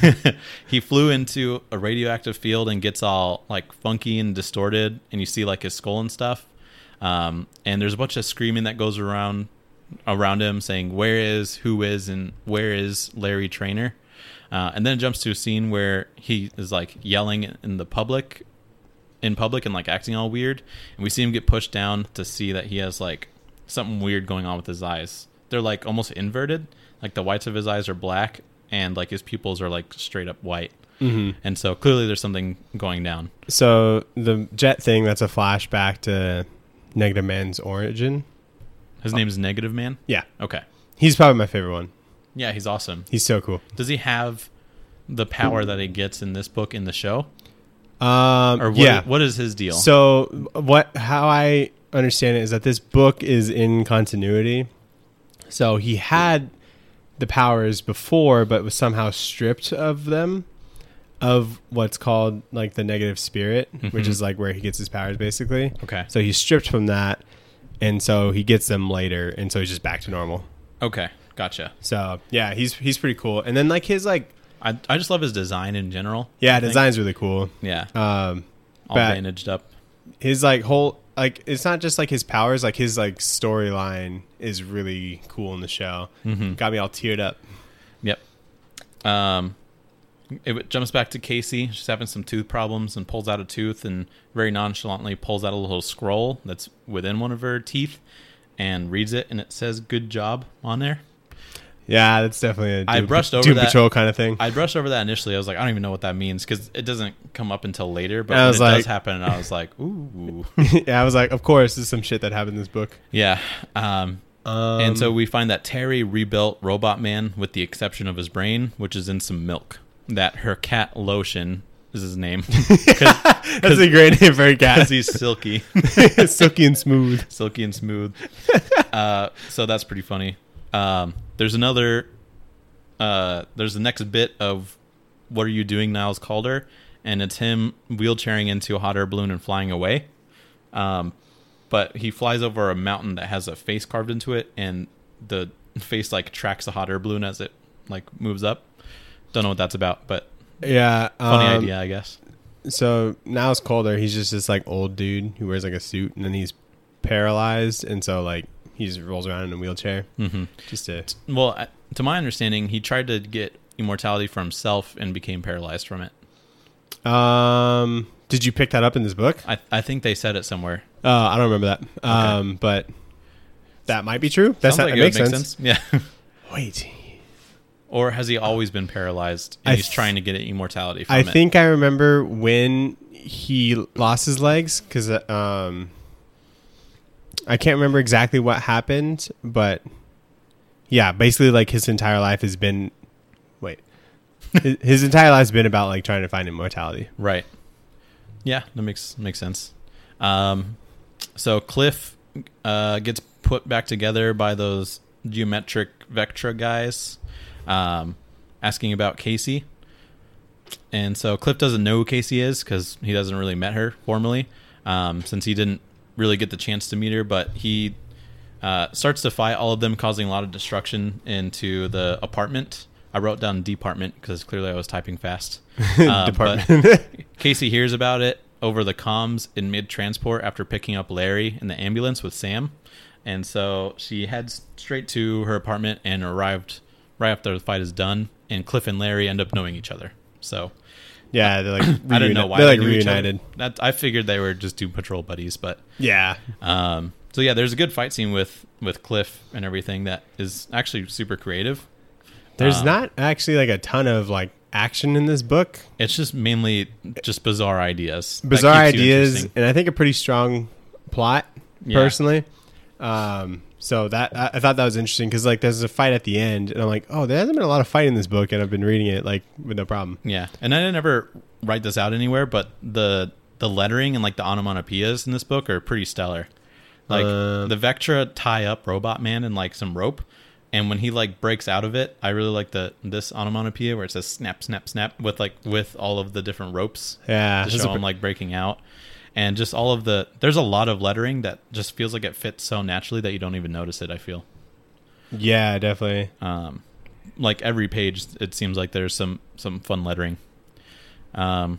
He flew into a radioactive field and gets all like funky and distorted, and you see like his skull and stuff. Um, and there's a bunch of screaming that goes around around him, saying "Where is, who is, and where is Larry Trainer?" Uh, and then it jumps to a scene where he is like yelling in the public, in public, and like acting all weird. And we see him get pushed down to see that he has like something weird going on with his eyes. They're like almost inverted. Like the whites of his eyes are black, and like his pupils are like straight up white. Mm-hmm. And so clearly there's something going down. So the jet thing, that's a flashback to Negative Man's origin. His name is Negative Man? Yeah. Okay. He's probably my favorite one. Yeah, he's awesome. He's so cool. Does he have the power that he gets in this book in the show? Um, Or what, yeah. what is his deal? So what? How I understand it is that this book is in continuity. So he had the powers before, but was somehow stripped of them, of what's called like the negative spirit, Mm-hmm. which is like where he gets his powers, basically. Okay. So he's stripped from that, and so he gets them later, and so he's just back to normal. Okay. Gotcha. So yeah, he's he's pretty cool. And then like his like I I just love his design in general. yeah, I think. design's really cool. Yeah. Um, all but- bandaged up. his like whole like it's not just like his powers, like his like storyline is really cool in the show. Mm-hmm. Got me all teared up. Yep. Um, it jumps back to Casey. She's having some tooth problems and pulls out a tooth and very nonchalantly pulls out a little scroll that's within one of her teeth and reads it, and it says "Good job" on there. Yeah, that's definitely a Doom, I brushed over Doom that- Patrol kind of thing. I brushed over that initially. I was like, I don't even know what that means because it doesn't come up until later. But I when was it like- does happen, I was like, ooh, Yeah, I was like, of course, this is some shit that happened in this book. yeah. Um, Um, and so we find that Terry rebuilt Robot Man with the exception of his brain, which is in some milk. That her cat Lotion is his name that's a great name for a because cat. he's silky, Silky and smooth. silky and smooth. Uh, so that's pretty funny. Um, there's another. Uh, there's the next bit of "What Are You Doing, Niles Calder?" and it's him wheelchairing into a hot air balloon and flying away. Um, but he flies over a mountain that has a face carved into it, and the face like tracks the hot air balloon as it like moves up. Don't know what that's about, but Yeah, funny um, idea, I guess. So now it's colder. He's just this like old dude who wears like a suit, and then he's paralyzed, and so like he just rolls around in a wheelchair. hmm Just to Well, I- to my understanding, he tried to get immortality for himself and became paralyzed from it. um. Did you pick that up in this book? I I think they said it somewhere. Uh, I don't remember that. Um, but that might be true. That's Sounds not, like it makes would sense. Yeah. Wait, Or has he always been paralyzed and I he's th- trying to get immortality from I it? think I remember when he lost his legs because um, I can't remember exactly what happened, but yeah, basically like his entire life has been wait. his, his entire life's been about like trying to find immortality. Right. Yeah, that makes makes sense. Um, so Cliff uh, gets put back together by those geometric Vectra guys, um, asking about Casey. And so Cliff doesn't know who Casey is because he doesn't really met her formally, um, since he didn't really get the chance to meet her. But he uh, starts to fight all of them, causing a lot of destruction into the apartment. I wrote down department because clearly I was typing fast. Uh, Department. But Casey hears about it over the comms in mid-transport after picking up Larry in the ambulance with Sam. And so she heads straight to her apartment and arrived right after the fight is done. And Cliff and Larry end up knowing each other. So yeah, they're like I didn't know why they're they like knew each reunited. other. That, I figured they were just Doom Patrol buddies, but Yeah. um, so yeah, there's a good fight scene with with Cliff and everything that is actually super creative. There's Um, not actually like a ton of like action in this book. It's just mainly just bizarre ideas. that Bizarre keeps you ideas, interesting. and I think a pretty strong plot, Yeah. personally. Um, so that I, I thought that was interesting because like there's a fight at the end, and I'm like, oh, there hasn't been a lot of fight in this book, and I've been reading it like with no problem. Yeah, and I didn't ever write this out anywhere, but the the lettering and like the onomatopoeias in this book are pretty stellar. Like Uh, the Vectra tie up Robot Man in like some rope, and when he like breaks out of it, I really like the this onomatopoeia where it says snap, snap, snap with like with all of the different ropes Yeah, to this is show a him pr- like breaking out, and just all of the there's a lot of lettering that just feels like it fits so naturally that you don't even notice it. I feel. yeah, definitely. Um, like every page, it seems like there's some some fun lettering. Um,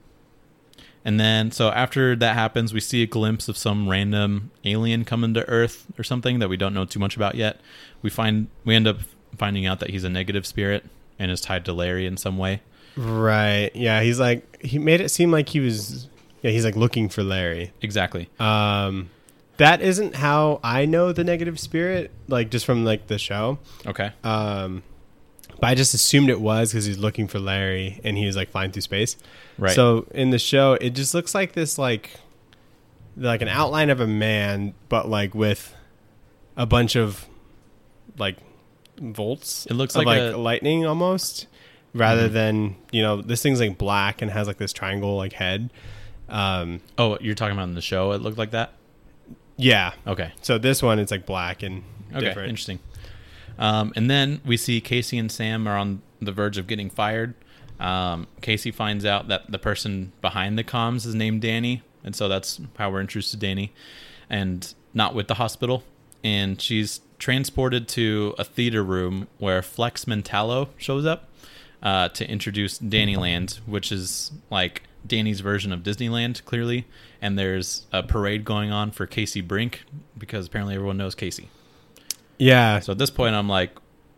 and then so after that happens, we see a glimpse of some random alien coming to Earth or something that we don't know too much about yet. We find we end up finding out that he's a negative spirit and is tied to Larry in some way. Right. Yeah, he's like he made it seem like he was. Yeah, he's like looking for Larry. Exactly. Um, that isn't how I know the negative spirit, like just from like the show. Okay. Um, but I just assumed it was because he's looking for Larry and he was like flying through space. Right. So in the show, it just looks like this, like, like an outline of a man, but like with a bunch of like volts. It looks of, like like a- lightning almost, rather Mhm. than, you know, this thing's like black and has like this triangle like head. Um, Oh, you're talking about in the show? It looked like that. yeah. Okay. So this one, it's like black and Okay. different. Interesting. Um, and then we see Casey and Sam are on the verge of getting fired. Um, Casey finds out that the person behind the comms is named Danny, and so that's how we're introduced to Danny, and not with the hospital. And she's transported to a theater room where Flex Mentallo shows up uh, to introduce Dannyland, which is like Danny's version of Disneyland, clearly. And there's a parade going on for Casey Brink because apparently everyone knows Casey. Yeah. So at this point, I'm like,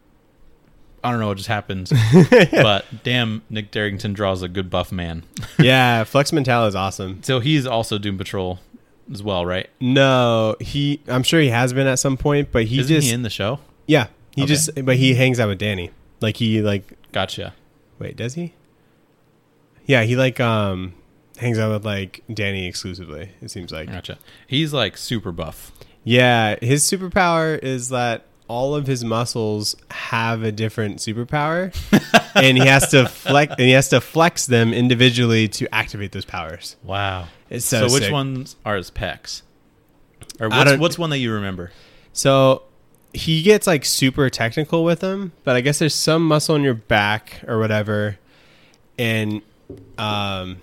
I don't know what just happened, but damn, Nick Darrington draws a good buff man. Yeah. Flex Mental is awesome. So he's also Doom Patrol as well, right? No, he, I'm sure he has been at some point, but he Isn't just, he in the show? yeah, he Okay. just, but he hangs out with Danny. Like he like, Gotcha. wait, does he? Yeah. He like, um, hangs out with like Danny exclusively. It seems like. Gotcha. He's like super buff. Yeah, his superpower is that all of his muscles have a different superpower, and he has to flex. And he has to flex them individually to activate those powers. Wow. It's so, So, which sick. ones are his pecs? Or I what's, don't- what's one that you remember? So he gets like super technical with them, but I guess there's some muscle in your back or whatever, and um,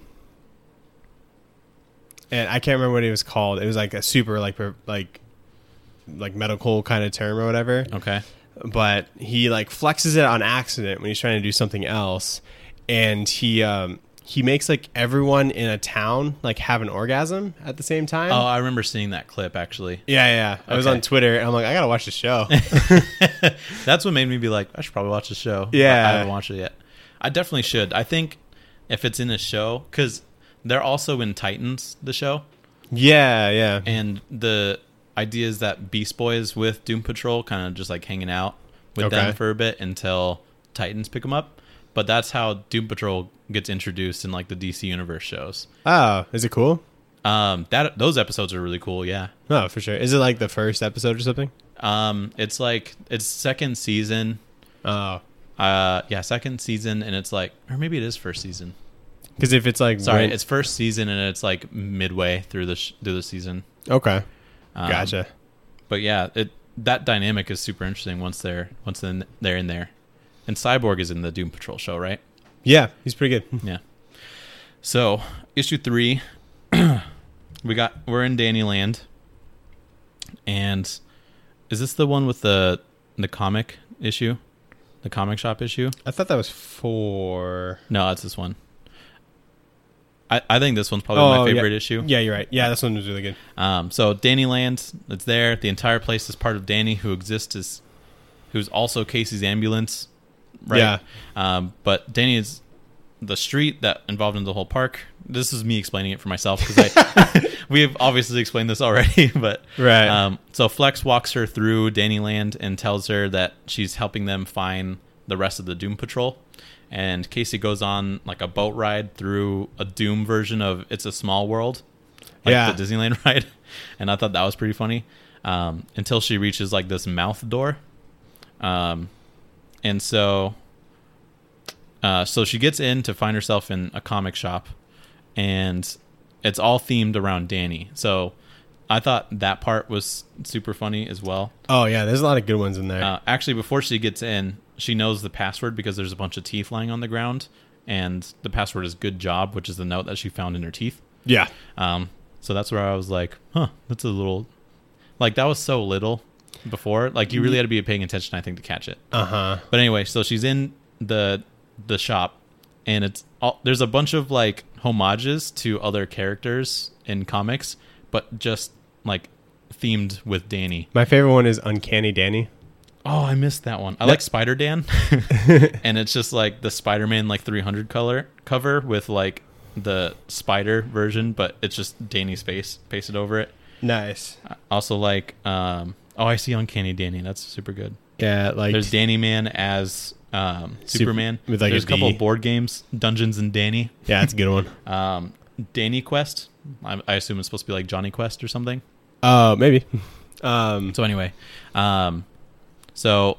and I can't remember what it was called. It was like a super like per, like like medical kind of term or whatever. Okay. But he like flexes it on accident when he's trying to do something else, and he um he makes like everyone in a town like have an orgasm at the same time. Oh, I remember seeing that clip actually. yeah, yeah. I was Okay. on Twitter and I'm like, I gotta watch the show. That's what made me be like, I should probably watch the show. But Yeah. I haven't watched it yet. I definitely should. I think if it's in a show, because they're also in Titans, the show, yeah, yeah. and the idea is that Beast Boy is with Doom Patrol, kind of just like hanging out with Okay. them for a bit until Titans pick them up. But that's how Doom Patrol gets introduced in like the D C Universe shows. Oh, is it cool? Um, that those episodes are really cool. Yeah. Oh, for sure. Is it like the first episode or something? Um, it's like it's second season. Oh, Uh, yeah, second season, and it's like, or maybe it is first season. because if it's like Sorry, when- it's first season, and it's like midway through the sh- through the season. okay, Um, gotcha. But yeah, it that dynamic is super interesting once they're once then they're in there. And Cyborg is in the Doom Patrol show, right? Yeah, he's pretty good. Yeah. So issue three, we got we're in Danny Land, and is this the one with the the comic issue, the comic shop issue? I thought that was four. No, that's this one. I, I think this one's probably Oh, my favorite yeah. issue. Yeah, you're right. Yeah, this one was really good. Um, so Danny Land, it's there. The entire place is part of Danny, who exists as, who's also Casey's ambulance, right? Yeah. Um, but Danny is the street that involved in the whole park. This is me explaining it for myself because I we have obviously explained this already. But Right. Um, so Flex walks her through Danny Land and tells her that she's helping them find the rest of the Doom Patrol. And Casey goes on like a boat ride through a Doom version of It's a Small World, like Yeah. the Disneyland ride. And I thought that was pretty funny um, until she reaches like this mouth door. Um, and so, uh, so she gets in to find herself in a comic shop, and it's all themed around Danny. So I thought that part was super funny as well. Oh yeah, there's a lot of good ones in there. Uh, actually, before she gets in, she knows the password because there's a bunch of teeth lying on the ground, and the password is "good job," which is the note that she found in her teeth. yeah. Um, so that's where I was like, "Huh, that's a little like that was so little before. Like you really had to be paying attention, I think, to catch it." Uh huh. But anyway, so she's in the the shop, and it's all, there's a bunch of like homages to other characters in comics, but just like themed with Danny. My favorite one is Uncanny Danny. Oh, I missed that one. I That- like Spider Dan, and it's just like the Spider-Man like three hundred color cover with like the spider version, but it's just Danny's face pasted over it. Nice. I also like um oh, I see Uncanny Danny. That's super good. Yeah, like There's Danny Man as um, Super- Superman. with, like, There's a a couple D. of board games, Dungeons and Danny. yeah, that's a good one. Um, Danny Quest. I, I assume it's supposed to be like Johnny Quest or something. Oh, maybe. Um, So anyway, um, so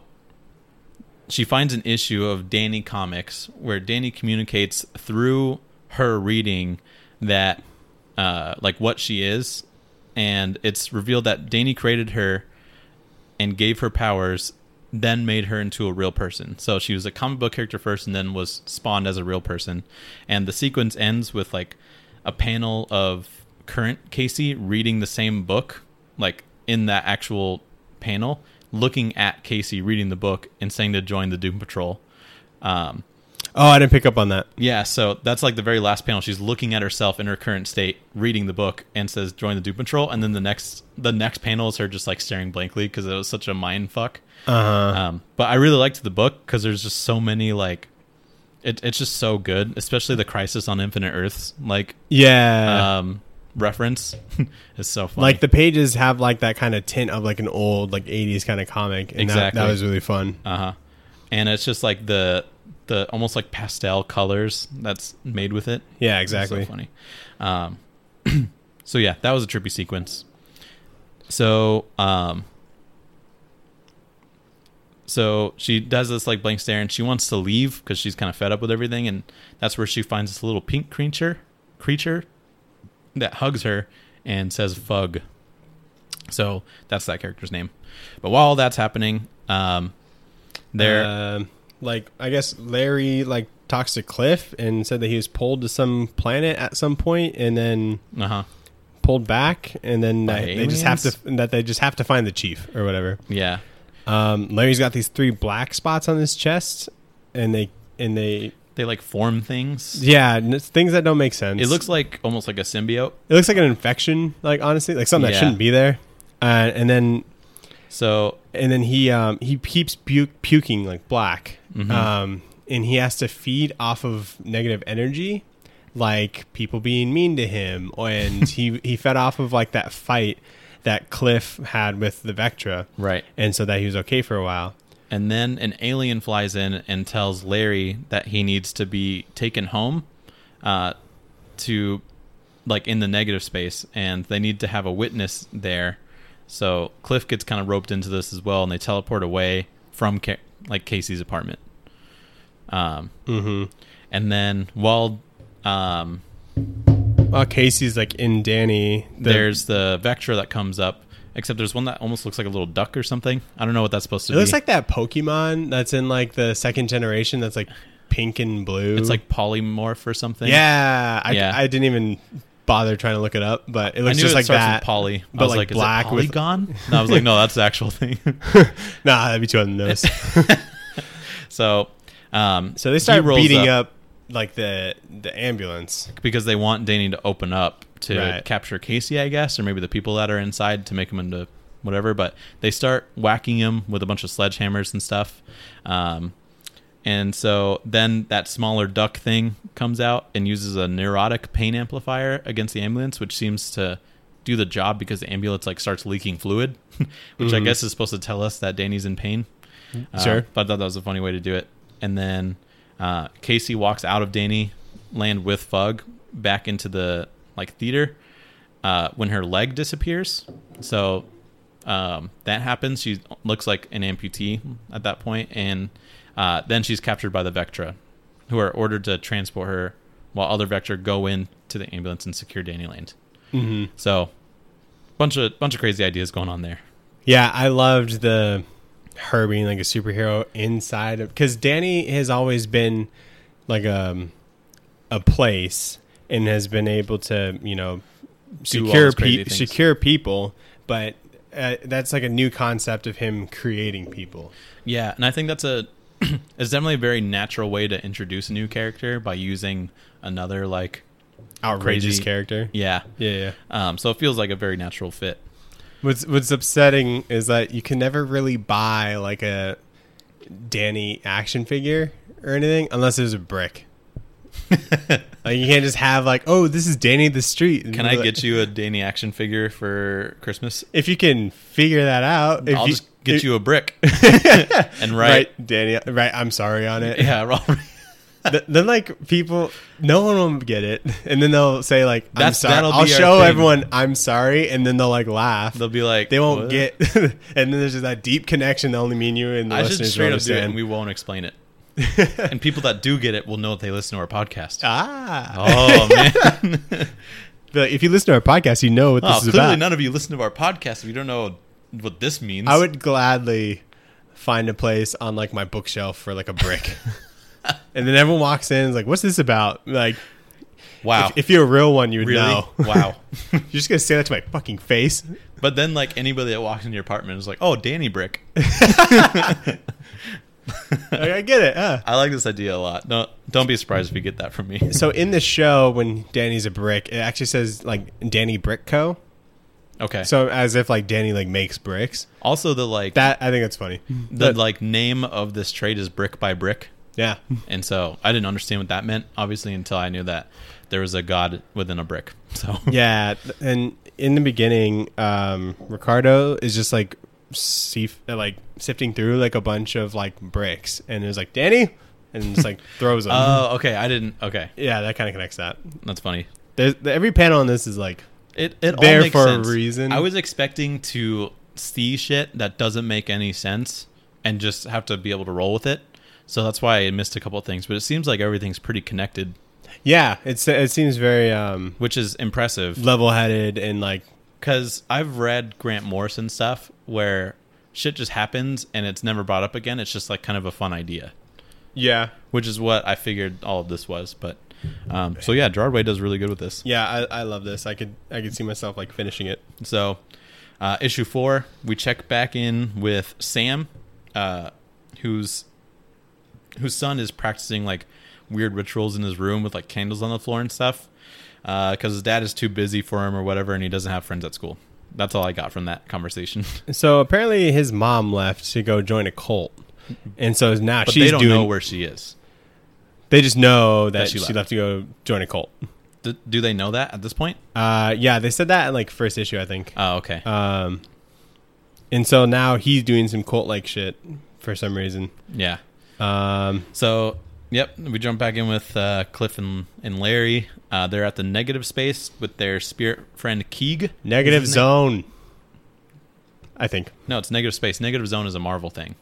she finds an issue of Danny Comics where Danny communicates through her reading that, uh, like what she is, and it's revealed that Danny created her and gave her powers, then made her into a real person. So she was a comic book character first, and then was spawned as a real person. And the sequence ends with like a panel of current Casey reading the same book, like in that actual panel, looking at Casey reading the book and saying to join the Doom Patrol. Um, oh, I didn't pick up on that. yeah, so that's like the very last panel. She's looking at herself in her current state, reading the book, and says join the Doom Patrol. And then the next the next panel is her just like staring blankly because it was such a mind fuck. Uh huh. Um, but I really liked the book because there's just so many like it, it's just so good, especially the Crisis on Infinite Earths like Yeah. um, reference is so funny. like the pages have like that kind of tint of like an old like eighties kind of comic, and that, Exactly. that was really fun. uh huh, and it's just like the the almost like pastel colors that's made with it. Yeah, It's exactly. so funny. Um, so yeah, that was a trippy sequence. So um, so she does this like blank stare, and she wants to leave because she's kind of fed up with everything, and that's where she finds this little pink creature creature that hugs her and says "fug." So that's that character's name. But while that's happening, um, there. Um, like I guess Larry like talks to Cliff and said that he was pulled to some planet at some point, and then uh huh. pulled back, and then By that they just have aliens? to that they just have to find the chief or whatever. Yeah. Um, Larry's got these three black spots on his chest, and they and they They like form things. yeah, n- it's things that don't make sense. It looks like almost like a symbiote. it looks like an infection, like honestly, like something that Yeah. shouldn't be there. Uh, and then So and then he um he keeps pu- puking like black. Mhm. Um, and he has to feed off of negative energy, like people being mean to him, and he he fed off of like that fight that Cliff had with the Vectra, right. and so that he was okay for a while. And then an alien flies in and tells Larry that he needs to be taken home uh, to like in the negative space, and they need to have a witness there. So Cliff gets kind of roped into this as well, and they teleport away from Ca- like Casey's apartment. Um, mm-hmm. And then while um, while Casey's like in Danny, the, there's the Vectra that comes up, except there's one that almost looks like a little duck or something. I don't know what that's supposed to it be. It looks like that Pokemon that's in like the second generation that's like pink and blue. It's like polymorph or something. Yeah, I, Yeah. I didn't even bother trying to look it up, but it looks I knew just it like starts that. with poly. but I was like like, black is it with- polygon? And I was like, no, that's the actual thing. Nah, that'd be too on the nose. So, um, So they he start rolls beating up. like the the ambulance. because they want Danny to open up to Right. capture Casey, I guess, or maybe the people that are inside to make him into whatever. But they start whacking him with a bunch of sledgehammers and stuff. Um, and so then that smaller duck thing comes out and uses a neurotic pain amplifier against the ambulance, which seems to do the job because the ambulance like starts leaking fluid, which I Mhm. guess is supposed to tell us that Danny's in pain. Sure. Uh, but I thought that was a funny way to do it. And then uh, Casey walks out of Danny land with Fug back into the like theater uh, when her leg disappears. So um, that happens. She looks like an amputee at that point, and uh, then she's captured by the Vectra, who are ordered to transport her, while other Vectra go in to the ambulance and secure Danny Land. Mm-hmm. So bunch of bunch of crazy ideas going on there. Yeah, I loved the her being like a superhero inside of, because Danny has always been like a a place and has been able to, you know, Do all secure those crazy pe- things. secure people, but uh, that's like a new concept of him creating people. Yeah, and I think that's a it's definitely a very natural way to introduce a new character by using another like Outrageous crazy character. yeah. Yeah, yeah. Um, so it feels like a very natural fit. What's what's upsetting is that you can never really buy like a Danny action figure or anything unless there's a brick. Like you can't just have like, oh, this is Danny the Street. And Can I like- get you a Danny action figure for Christmas? if you can figure that out? If I'll you, just get if- you a brick and write. right, Danny. Right, I'm sorry on it. Yeah, I'll- Th- then like people, no one will get it, and then they'll say like, "I'm That's- sorry." that'll I'll be our show thing. everyone I'm sorry, and then they'll like laugh. they'll be like, They won't "What?" get, and then there's just that deep connection that only me and you and the I should listeners straight will up do it, and understand. we won't explain it. And people that do get it will know that they listen to our podcast. ah, Oh man! But like, if you listen to our podcast, you know what this Oh, is clearly about. none of you listen to our podcast if you don't know what this means. I would gladly find a place on like my bookshelf for like a brick, and then everyone walks in and is like, "What's this about?" Like, Wow. if, if you're a real one, you would Really? know. Wow. You're just gonna say that to my fucking face. But then, like, anybody that walks into your apartment is like, oh, Danny Brick. Like, I get it. Huh? I like this idea a lot. No, don't be surprised if you get that from me. So in the show, when Danny's a brick, it actually says like Danny Brick Co. Okay. So as if like Danny like makes bricks. Also, the, like, That I think that's funny. the, But- like, name of this trade is Brick by Brick. yeah. And so I didn't understand what that meant, obviously, until I knew that there was a god within a brick. So Yeah, and in the beginning, um, Ricardo is just like sief- like sifting through like a bunch of like bricks, and it's like Danny, and just like throws them. Oh, okay. I didn't. Okay. Yeah, that kind of connects that. That's funny. There's, every panel on this is like It, it all there makes for sense. a reason. I was expecting to see shit that doesn't make any sense and just have to be able to roll with it. So that's why I missed a couple of things. But it seems like everything's pretty connected, yeah. It's it seems very um, which is impressive. level-headed and like Because I've read Grant Morrison stuff where shit just happens and it's never brought up again. It's just like kind of a fun idea, yeah, which is what I figured all of this was. But um, so yeah, Gerard Way does really good with this. yeah. I, I love this. I could I could see myself like finishing it. So uh, issue four, we check back in with Sam, uh, whose whose son is practicing like weird rituals in his room with like candles on the floor and stuff. Because his dad is too busy for him or whatever, and he doesn't have friends at school. That's all I got from that conversation. So apparently his mom left to go join a cult, and so now But she's they don't doing. know where she is. They just know that, That she, she left. left. to go join a cult. Do, do they know that at this point? Uh, yeah, they said that in like first issue, I think. Oh, okay. Um, and so now he's doing some cult like shit for some reason. Yeah. Um, So Yep, we jump back in with uh, Cliff and, and Larry. Uh, they're at the negative space with their spirit friend Keeg. Negative Zone. I think. No, it's negative space. Negative Zone is a Marvel thing.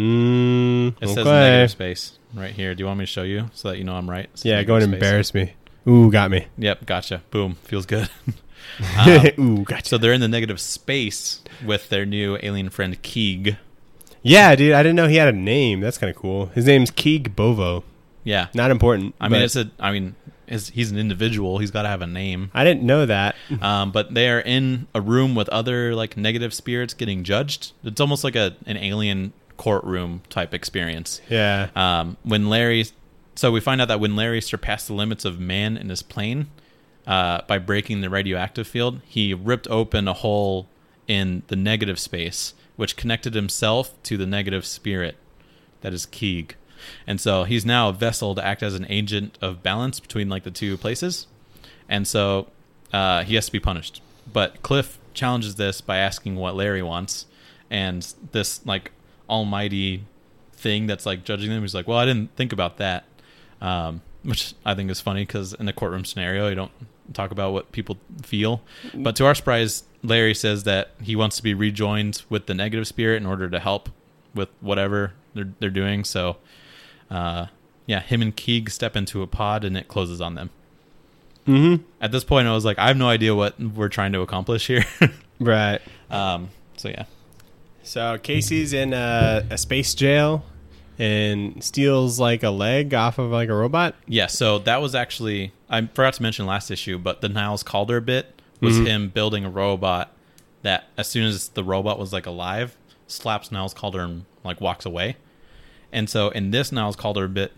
Mm, It okay. says negative space right here. Do you want me to show you so that you know I'm right? It's Yeah, go and negative space. embarrass me. Ooh, got me. Yep, gotcha. Boom. Feels good. um, Ooh, gotcha. so they're in the negative space with their new alien friend Keeg. Yeah, dude, I didn't know he had a name. That's kind of cool. His name's Keeg Bovo. Yeah. Not important. I mean, but it's a. I mean, his, he's an individual. He's got to have a name. I didn't know that. Um, but they are in a room with other like negative spirits getting judged. It's almost like a an alien courtroom type experience. Yeah. Um, when Larry, so we find out that when Larry surpassed the limits of man in his plane uh, by breaking the radioactive field, he ripped open a hole in the negative space, which connected himself to the negative spirit that is Keeg. And so he's now a vessel to act as an agent of balance between like the two places. And so uh, he has to be punished. But Cliff challenges this by asking what Larry wants. And this like almighty thing that's like judging them, he's like, well, I didn't think about that. Um, which I think is funny because in a courtroom scenario, you don't talk about what people feel. But to our surprise, Larry says that he wants to be rejoined with the negative spirit in order to help with whatever they're, they're doing. So... Uh, yeah, him and Keeg step into a pod and it closes on them. Mm-hmm. At this point, I was like, I have no idea what we're trying to accomplish here. Right. um, so, yeah. So Casey's in a, a space jail and steals like a leg off of like a robot. Yeah, so that was actually, I forgot to mention last issue, but the Niles Calder bit was Mhm. him building a robot that as soon as the robot was like alive, slaps Niles Calder and like walks away. And so in this Niles Calder bit,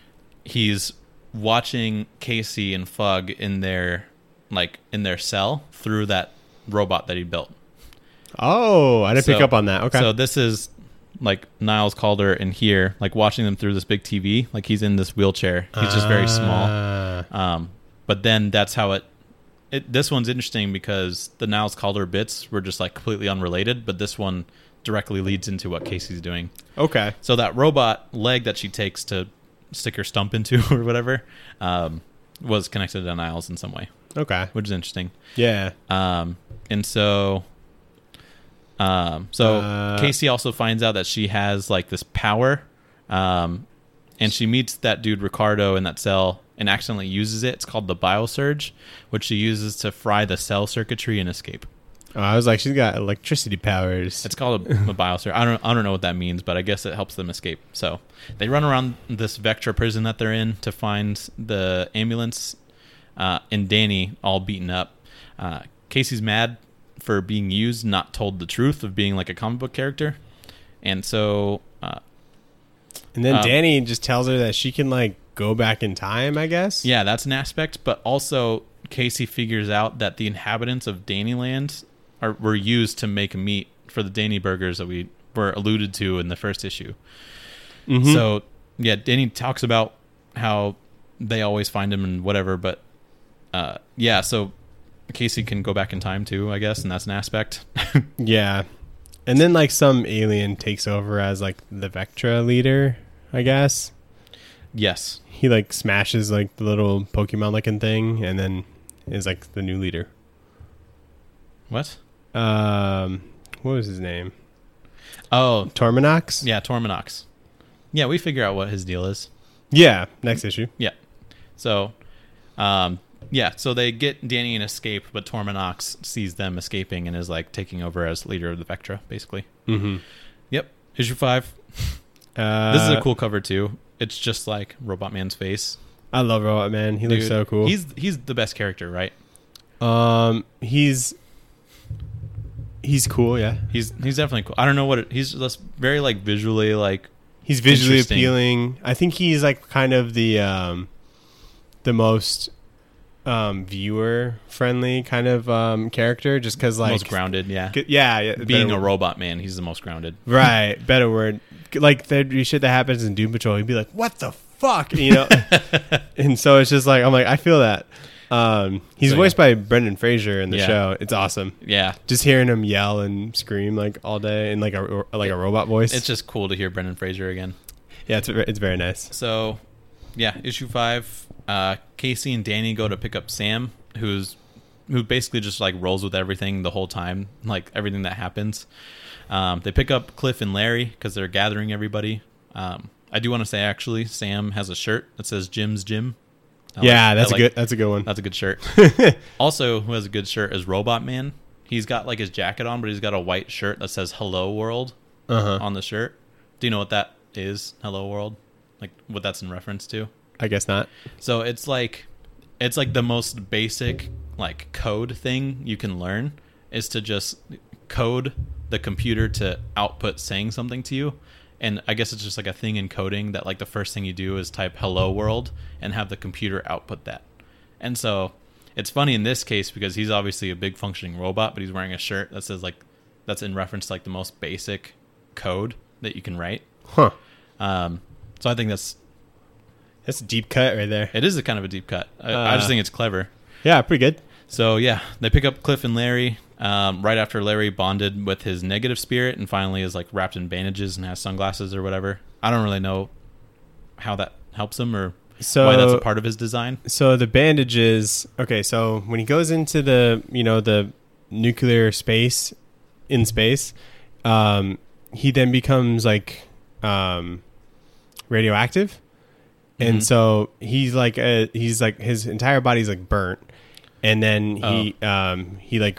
he's watching Casey and Fug in their like in their cell through that robot that he built. Oh, I didn't So- pick up on that. Okay. So this is like Niles Calder in here, like watching them through this big T V. Like he's in this wheelchair. He's just very small. Ah. Um, but then that's how it, it. This one's interesting because the Niles Calder bits were just like completely unrelated, but this one directly leads into what Casey's doing. Okay. So that robot leg that she takes to stick her stump into or whatever um, was connected to Niles in some way, Okay. which is interesting. Yeah. Um, and so, um, so Uh, Casey also finds out that she has like this power, um, and she meets that dude Ricardo in that cell and accidentally uses it. It's called the Biosurge, which she uses to fry the cell circuitry and escape. Oh, I was like, she's got electricity powers. It's called a, a Biosurge. I don't, I don't know what that means, but I guess it helps them escape. So they run around this Vectra prison that they're in to find the ambulance, uh, and Danny all beaten up. Uh, Casey's mad for being used, not told the truth of being like a comic book character. And so, uh, and then um, Danny just tells her that she can like go back in time, I guess. yeah, that's an aspect. But also Casey figures out that the inhabitants of Dannyland are, were used to make meat for the Danny burgers that we were alluded to in the first issue. Mhm. So, yeah, Danny talks about how they always find him and whatever, but uh, yeah, so Casey can go back in time too, I guess, and that's an aspect. Yeah. And then like some alien takes over as like the Vectra leader, I guess. Yes. He like smashes like the little Pokemon looking thing and then is like the new leader. What? Um, what was his name? Oh, Torminox? yeah, Torminox. Yeah, we figure out what his deal is. Yeah, next issue. Yeah. So, um, yeah, so they get Danny and escape, but Torminox sees them escaping and is like taking over as leader of the Vectra, basically. Mm-hmm. Yep. Issue five. Uh, This is a cool cover too. It's just like Robot Man's face. I love Robot Man. He looks Dude, so cool. He's he's the best character, right? um he's he's cool, yeah. He's he's definitely cool. I don't know what it, he's just very like visually like He's visually Interesting. appealing. I think he's like kind of the um the most um viewer friendly kind of um character just cuz like most grounded. Yeah, g- yeah, yeah, being better- a robot man, he's the most grounded. right, better word. Like there'd be shit that happens in Doom Patrol, he'd be like, "What the fuck?" you know. And so it's just like I'm like I feel that. Um he's So, voiced by Brendan Fraser in the Yeah. show. It's awesome. Yeah, Just hearing him yell and scream like all day in like a like a robot voice. it's just cool to hear Brendan Fraser again. yeah, it's it's very nice. So, yeah, issue five. Uh, Casey and Danny go to pick up Sam, who's who basically just like rolls with everything the whole time, like everything that happens. Um, they pick up Cliff and Larry because they're gathering everybody. Um, I do want to say actually, Sam has a shirt that says "Jim's Gym." I yeah, like, that's I a like, good. That's a good one. That's a good shirt. Also, who has a good shirt is Robot Man. He's got like his jacket on, but he's got a white shirt that says "Hello World" Uh-huh. on the shirt. Do you know what that is? Hello World, like what that's in reference to? I guess not. So it's like it's like the most basic like code thing you can learn is to just code the computer to output saying something to you. And I guess it's just like a thing in coding that like the first thing you do is type "hello world" and have the computer output that. And so it's funny in this case because he's obviously a big functioning robot, but he's wearing a shirt that says like that's in reference to like the most basic code that you can write. Huh. Um, so I think that's That's a deep cut right there. it is a kind of a deep cut. I, Uh, I just think it's clever. Yeah, pretty good. So yeah, they pick up Cliff and Larry um, right after Larry bonded with his negative spirit and finally is like wrapped in bandages and has sunglasses or whatever. I don't really know how that helps him or So why that's a part of his design. So the bandages. Okay, so when he goes into the you know the nuclear space in space, um, he then becomes like um, radioactive, and Mhm. so he's like a, he's like his entire body's like burnt, and then he um, he like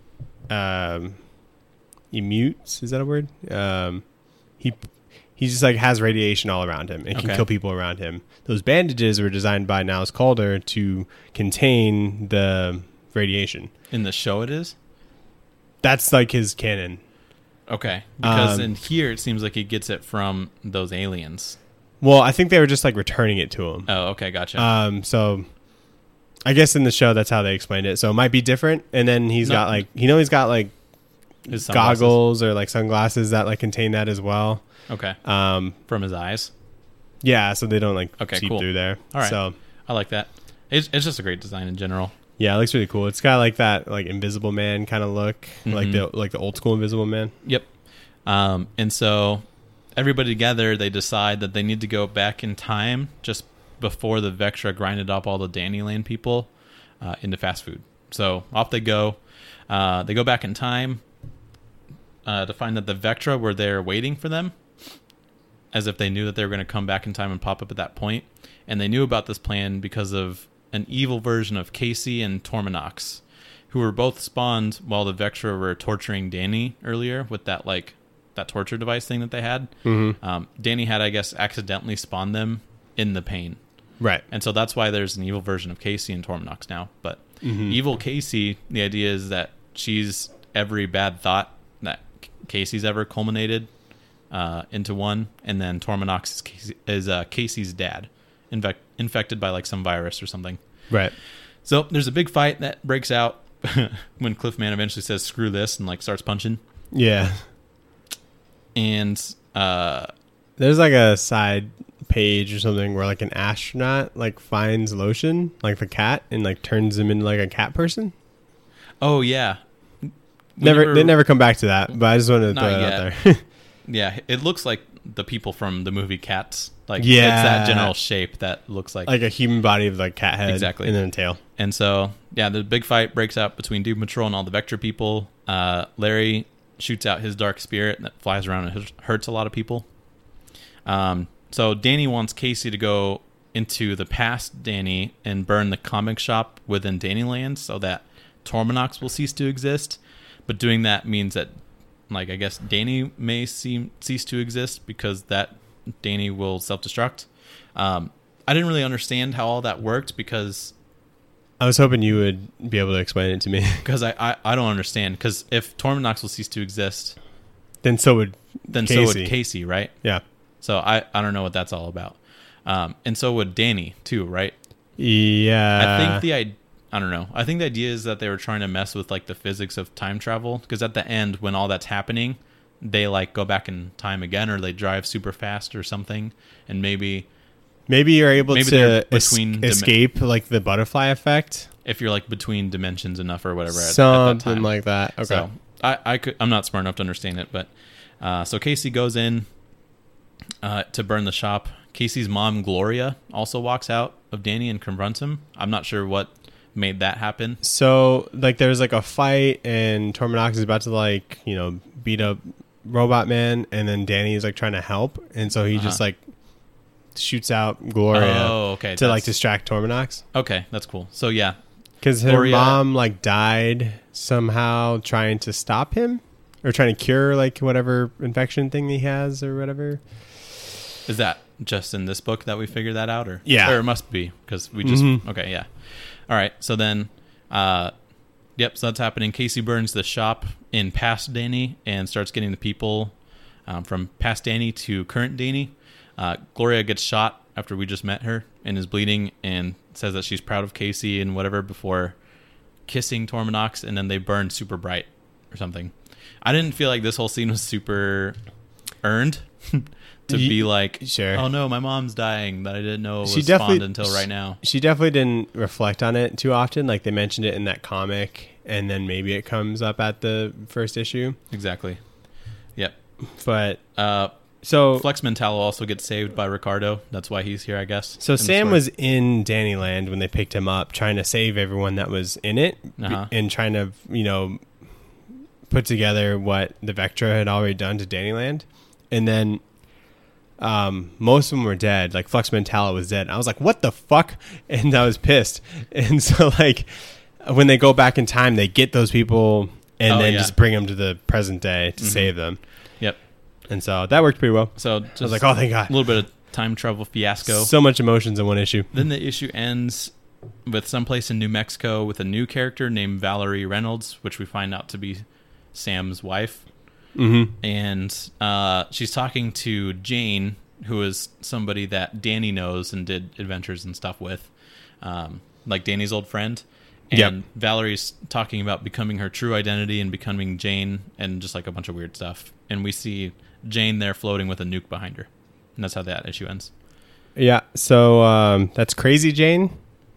um, he mutes. Is that a word? Um, he he just like has radiation all around him and can Okay. kill people around him. Those bandages were designed by Niles Calder to contain the radiation. In the show it is? That's like his canon. Okay. Because Um, in here it seems like he gets it from those aliens. Well, I think they were just like returning it to him. Oh, okay, gotcha. Um, so I guess in the show that's how they explained it. So it might be different. And then he's No. got like you know he's got like His sunglasses. goggles or like sunglasses that like contain that as well. Okay. Um, From his eyes. yeah, so they don't like Okay, seep cool. through there. All right. So I like that. It's it's just a great design in general. yeah, it looks really cool. It's got like that like Invisible Man kind of look, like Mhm. the like the old school Invisible Man. Yep. Um, and so everybody together, they decide that they need to go back in time just before the Vectra grinded up all the Dannyland people uh, into fast food. So off they go. Uh, they go back in time uh, to find that the Vectra were there waiting for them, as if they knew that they were going to come back in time and pop up at that point. And they knew about this plan because of an evil version of Casey and Torminox, who were both spawned while the Vectra were torturing Danny earlier with that like that torture device thing that they had. Mm-hmm. Um, Danny had, I guess, accidentally spawned them in the pain, Right. and so that's why there's an evil version of Casey and Torminox now. But Mhm. evil Casey, the idea is that she's every bad thought that Casey's ever culminated uh, into one, and then Torminox is, Casey, is uh, Casey's dad, infect, infected by like some virus or something. Right. So there's a big fight that breaks out when Cliffman eventually says "screw this" and like starts punching. Yeah. And uh, There's like a side page or something where like an astronaut like finds Lotion, like the cat, and like turns him into like a cat person. oh yeah, We Never, they never come back to that, but I just wanted to Not throw it yet. out there. Yeah, it looks like the people from the movie Cats. Like Yeah. it's that general shape that looks like. Like a human body with like cat head, Exactly. and then a tail. And so yeah, the big fight breaks out between Doom Patrol and all the Vectra people. Uh, Larry shoots out his dark spirit that flies around and hurts a lot of people. Um, so Danny wants Casey to go into the past Danny and burn the comic shop within Dannyland so that Torminox will cease to exist. But doing that means that, like, I guess Danny may seem, cease to exist because that Danny will self-destruct. Um, I didn't really understand how all that worked because I was hoping you would be able to explain it to me. because I, I, I don't understand. Because if Torminox will cease to exist, Then so would then so Casey. would Casey, right? yeah, So I, I don't know what that's all about. Um, and so would Danny too, right? yeah. I think the I, I don't know. I think the idea is that they were trying to mess with like the physics of time travel because at the end when all that's happening, they like go back in time again or they drive super fast or something, and maybe maybe you're able maybe to they're es- between dim- escape like the butterfly effect, if you're like between dimensions enough or whatever, at, at that something time. like that. Okay. So I, I could, I'm not smart enough to understand it, but uh, so Casey goes in uh, to burn the shop. Casey's mom, Gloria, also walks out of Danny and confronts him. I'm not sure what made that happen. So, like, there's like a fight, and Torminox is about to, like, you know, beat up Robot Man, and then Danny is like trying to help, and so he Uh-huh. just like shoots out Gloria Oh, okay. to like that's- distract Torminox. Okay, that's cool. So yeah, Because her Gloria- mom like died somehow trying to stop him or trying to cure like whatever infection thing he has or whatever. is that just in this book that we figured that out, or Yeah. or it must be because we just Mhm. okay, yeah. All right, so then, uh, yep, so that's happening. Casey burns the shop in past Danny and starts getting the people um, from past Danny to current Danny. Uh, Gloria gets shot after we just met her and is bleeding and says that she's proud of Casey and whatever before kissing Torminox, and then they burn super bright or something. I didn't feel like this whole scene was super earned to Ye- be like, Sure. oh no, my mom's dying that I didn't know was She definitely- spawned until right now. She definitely didn't reflect on it too often. Like they mentioned it in that comic, and then maybe it comes up at the first issue. Exactly. Yep. But Uh, so Flex Mentallo also gets saved by Ricardo. That's why he's here, I guess. So in the Sam story. was in Dannyland when they picked him up, trying to save everyone that was in it, Uh-huh. and trying to, you know, put together what the Vectra had already done to Dannyland. And then um, most of them were dead. Like Flux Mentallo was dead. I was like, "What the fuck?" And I was pissed. And so, like, when they go back in time, they get those people and Oh, then yeah. just bring them to the present day to Mhm. save them. Yep. And so that worked pretty well. So just I was like, "Oh, thank God!" a little bit of time travel fiasco. So much emotions in one issue. Then the issue ends with someplace in New Mexico with a new character named Valerie Reynolds, which we find out to be Sam's wife. Mm-hmm. And uh, she's talking to Jane, who is somebody that Danny knows and did adventures and stuff with, um, like Danny's old friend. And Yep. Valerie's talking about becoming her true identity and becoming Jane and just like a bunch of weird stuff. And we see Jane there floating with a nuke behind her. And that's how that issue ends. Yeah, so um, that's Crazy Jane.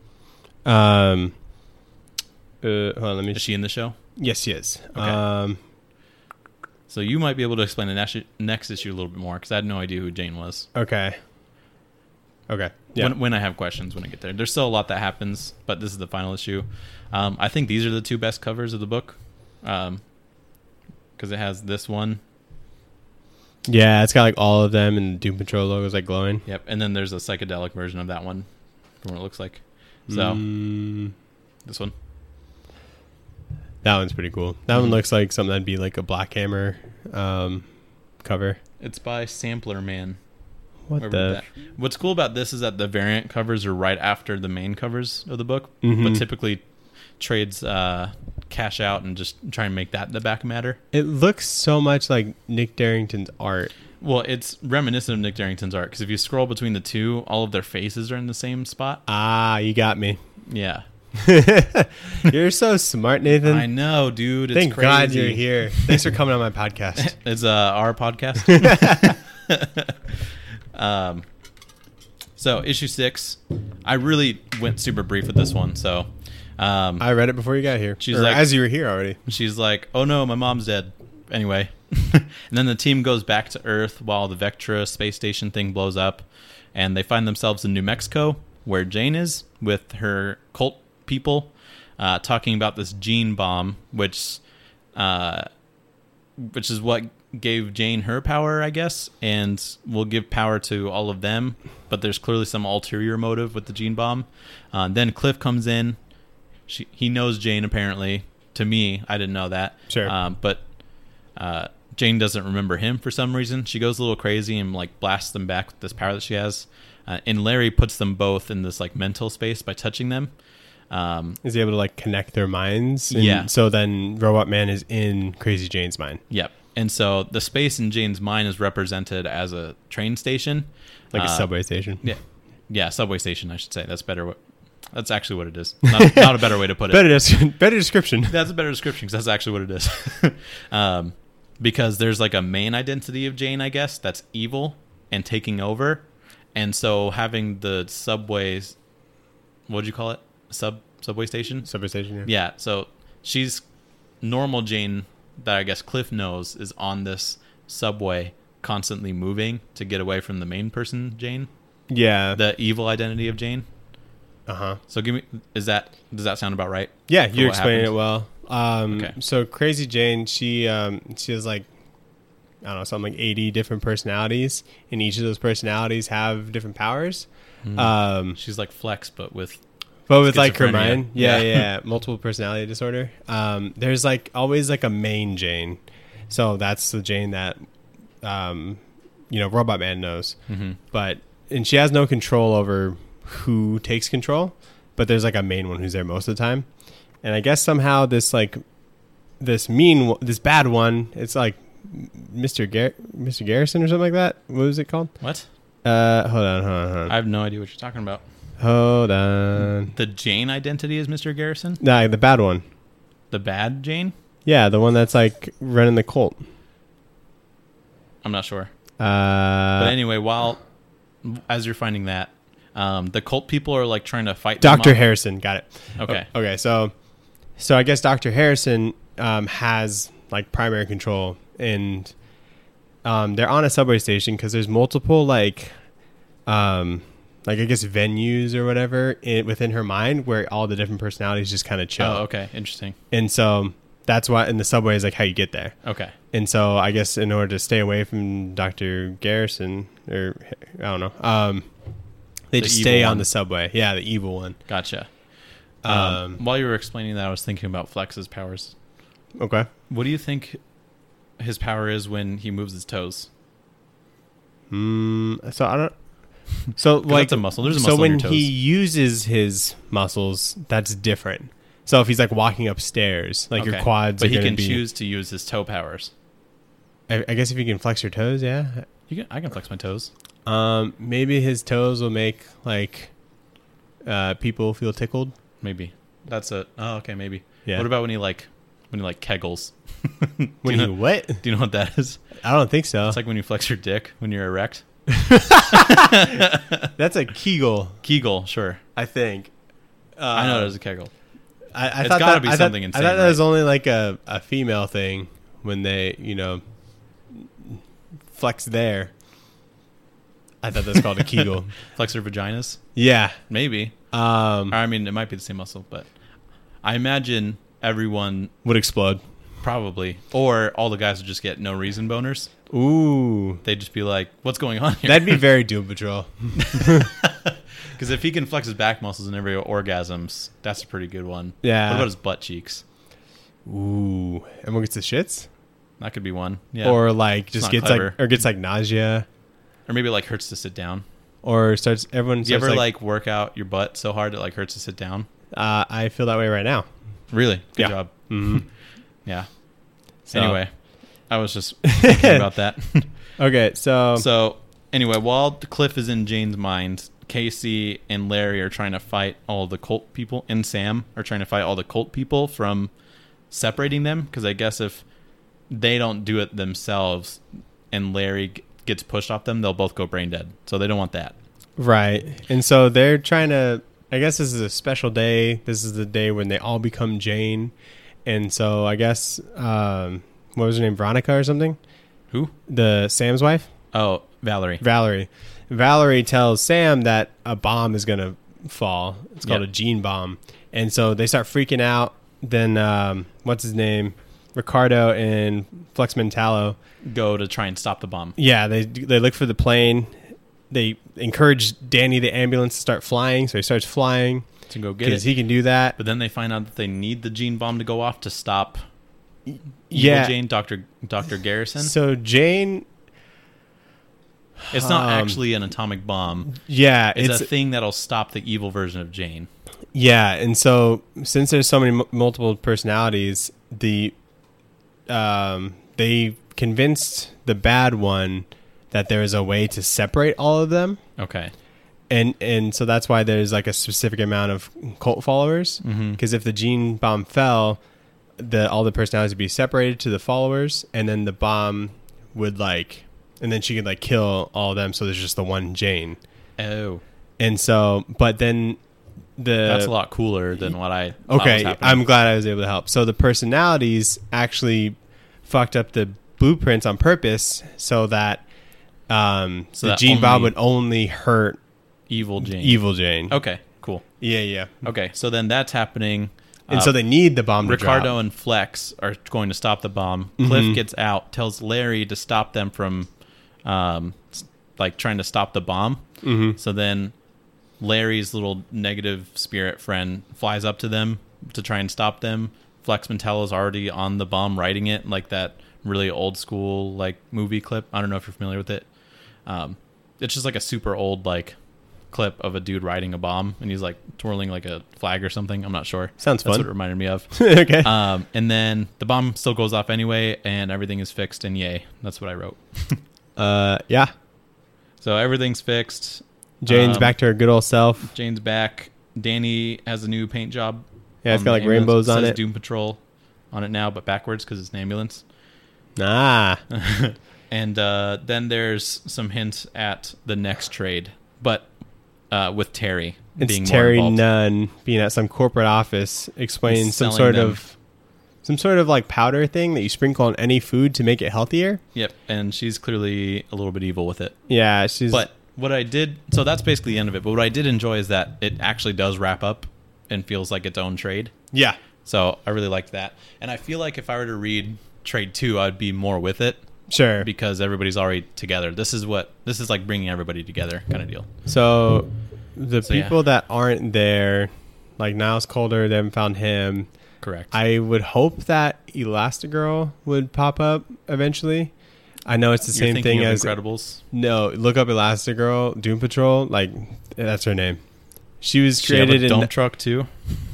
Um, uh, hold on, let me. Is she in the show? Yes, yes. Okay. Um, So you might be able to explain the next, next issue a little bit more because I had no idea who Jane was. okay. Okay. Yeah. When, when I have questions when I get there. There's still a lot that happens, but this is the final issue. Um, I think these are the two best covers of the book because it has this one. yeah, it's got like all of them, and Doom Patrol logo's like glowing. Yep. And then there's a psychedelic version of that one from what it looks like. So Mm, this one. that one's pretty cool. That Mhm. one looks like something that'd be like a Black Hammer um, cover. It's by Sampler Man. What Whoever the? did that. What's cool about this is that the variant covers are right after the main covers of the book, Mhm. but typically trades uh, cash out and just try and make that the back matter. It looks so much like Nick Darrington's art. Well, it's reminiscent of Nick Darrington's art because if you scroll between the two, all of their faces are in the same spot. Ah, you got me. Yeah, You're so smart, Nathan. I know, dude. It's Thank crazy. God you're here. Thanks for coming on my podcast. It's uh, our podcast. um, so issue six, I really went super brief with this one. So, um, I read it before you got here. She's Or like- as you were here already. she's like, "Oh no, my mom's dead." Anyway, and then the team goes back to Earth while the Vectra space station thing blows up, and they find themselves in New Mexico, where Jane is with her cult people, uh, talking about this gene bomb, which, uh, which is what gave Jane her power, I guess, and will give power to all of them. But there's clearly some ulterior motive with the gene bomb. Uh, then Cliff comes in. She, he knows Jane apparently. To me, I didn't know that. Sure. Um, but uh, Jane doesn't remember him for some reason. She goes a little crazy and like blasts them back with this power that she has. Uh, and Larry puts them both in this like mental space by touching them. Um, Is he able to like connect their minds? And Yeah. So then Robot Man is in Crazy Jane's mind. yep. And so the space in Jane's mind is represented as a train station, Like a Uh, subway station. Yeah, yeah, subway station. I should say that's better. What that's actually what it is. Not, not a better way to put it. Better, des- better description. That's a better description because that's actually what it is. um, because there's like a main identity of Jane, I guess, that's evil and taking over. And so having the subways, what'd you call it? Sub subway station? Subway station, yeah. Yeah. So she's normal Jane that I guess Cliff knows is on this subway constantly moving to get away from the main person, Jane. Yeah. the evil identity of Jane. Uh huh. So give me, is that, does that sound about right? Yeah, For you're what explaining happened? it well. Um, Okay. So Crazy Jane, she um, she has like, I don't know, something like eighty different personalities, and each of those personalities have different powers. Mm. Um, She's like Flex, but with, but with like her Schizophrenia. mind, yeah, Yeah. yeah, yeah, multiple personality disorder. Um, there's like always like a main Jane, so that's the Jane that, um, you know, Robot Man knows. mm-hmm. But and she has no control over who takes control, but there's like a main one who's there most of the time. And I guess somehow this like this mean one- this bad one, it's like Mister Gar- Mister Garrison or something like that. What was it called? What? Uh, hold on, hold on, hold on. I have no idea what you're talking about. Hold on. The Jane identity is Mister Garrison? Nah, the bad one. The bad Jane? Yeah, the one that's like running the cult. I'm not sure. Uh, But anyway, while, as you're finding that, um, the cult people are like trying to fight them Doctor off. Harrison, got it. Okay. O- Okay, so so I guess Doctor Harrison um, has like primary control, and um, they're on a subway station because there's multiple like um, like I guess venues or whatever in, within her mind where all the different personalities just kind of chill. Oh, okay. Interesting. And so that's why in the subway is like how you get there. Okay. And so I guess in order to stay away from Doctor Garrison, or I don't know, um, they The just evil stay one. on the subway. Yeah, the evil one. Gotcha. Um, Um, while you were explaining that, I was thinking about Flex's powers. Okay. What do you think his power is when he moves his toes? Mm, so I don't. So 'Cause like that's a muscle. There's a so muscle on when your toes. he uses his muscles, that's different. So if he's like walking upstairs, like your Okay. quads, But are he gonna can be, choose to use his toe powers. I, I guess if you can flex your toes, yeah. You can, I can flex my toes. Um, maybe his toes will make like uh people feel tickled. Maybe. That's a. Oh, okay. Maybe. Yeah. What about when he like when he like kegels? do, When you you know, what? do you know what that is? I don't think so. It's like when you flex your dick when you're erect. That's a Kegel, Kegel, sure. I think. Uh, I know it as a kegel. I, I It's thought gotta that, be I thought- something I insane, thought that was right? only like a, a female thing when they, you know, flex there. I thought that's called a Kegel. Flex their vaginas? Yeah. Maybe. Um, I mean, it might be the same muscle, but I imagine everyone would explode. probably, or all the guys would just get no reason boners. Ooh. They'd just be like, "What's going on here?" That'd be very Doom Patrol. Because if he can flex his back muscles and every orgasms, that's a pretty good one. Yeah. What about his butt cheeks? Ooh. Everyone gets the shits? That could be one. Yeah. Or like It's just not gets clever. like, or gets like nausea. Or maybe it like hurts to sit down. Or starts, everyone Do you starts ever like, like, work out your butt so hard it like hurts to sit down? uh, I feel that way right now. Really? Good Yeah. job. hmm Yeah. So- Anyway, I was just thinking about that. Okay. So, So anyway, while Cliff is in Jane's mind, Casey and Larry are trying to fight all the cult people, and Sam are trying to fight all the cult people from separating them. Because I guess if they don't do it themselves and Larry g- gets pushed off them, they'll both go brain dead. So they don't want that. right. And so they're trying to, I guess this is a special day. This is the day when they all become Jane. And so I guess, um, what was her name? Veronica or something? Who? The Sam's wife? Oh, Valerie. Valerie. Valerie tells Sam that a bomb is going to fall. It's called Yeah. a gene bomb. And so they start freaking out. Then, um, what's his name? Ricardo and Flex Mentallo. Go to try and stop the bomb. Yeah, they they look for the plane. They encourage Danny, the ambulance, to start flying. So he starts flying To go get because it. he can do that. But then they find out that they need the gene bomb to go off to stop Evil Yeah. Jane, Doctor Doctor Garrison. So Jane, It's not Um, actually an atomic bomb. yeah, It's, it's, a thing that'll stop the evil version of Jane. yeah, and so since there's so many m- multiple personalities, the um they convinced the bad one that there is a way to separate all of them, Okay. and and so that's why there's like a specific amount of cult followers. Mm-hmm. Because if the gene bomb fell, the all the personalities would be separated to the followers, and then the bomb would like, and then she could like kill all of them. So there's just the one Jane. Oh, And so, but then the that's a lot cooler than what I thought was okay. happening. I'm glad I was able to help. So the personalities actually fucked up the blueprints on purpose, so that um, So the that gene bomb only- would only hurt Evil Jane. Evil Jane. Okay, cool. Yeah, yeah. Okay, so then that's happening. And Uh, so they need the bomb to Ricardo drop. and Flex are going to stop the bomb. Cliff Mhm. gets out, tells Larry to stop them from, um, s- like trying to stop the bomb. Mhm. So then Larry's little negative spirit friend flies up to them to try and stop them. Flex Mentello's already on the bomb, writing it like that really old school like movie clip. I don't know if you're familiar with it. Um, it's just like a super old like clip of a dude riding a bomb, and he's like twirling like a flag or something. I'm not sure. Sounds That's fun. what it reminded me of. Okay. Um, and then the bomb still goes off anyway, and everything is fixed. And yay, that's what I wrote. Uh, yeah. So everything's fixed. Jane's Um, back to her good old self. Jane's back. Danny has a new paint job. Yeah, it's on got the like ambulance. rainbows on says it. Doom Patrol on it now, but backwards because it's an ambulance. Ah. And uh, then there's some hints at the next trade, but uh, with Terry It's being Terry more involved. Nunn being at some corporate office explaining He's some selling sort them. of some sort of like powder thing that you sprinkle on any food to make it healthier. Yep, and she's clearly a little bit evil with it. Yeah, she's But what I did, so that's basically the end of it. But what I did enjoy is that it actually does wrap up and feels like its own trade. yeah. So I really liked that. And I feel like if I were to read trade two, I'd be more with it Sure. because everybody's already together. This is what, this is like bringing everybody together kind of deal. So the So, yeah. people that aren't there, like Niles Calder, they haven't found him. Correct. I would hope that Elastigirl would pop up eventually. I know it's the You're same thinking thing of as Incredibles. no. Look up Elastigirl, Doom Patrol. Like that's her name. She was She have a created in. dump truck too.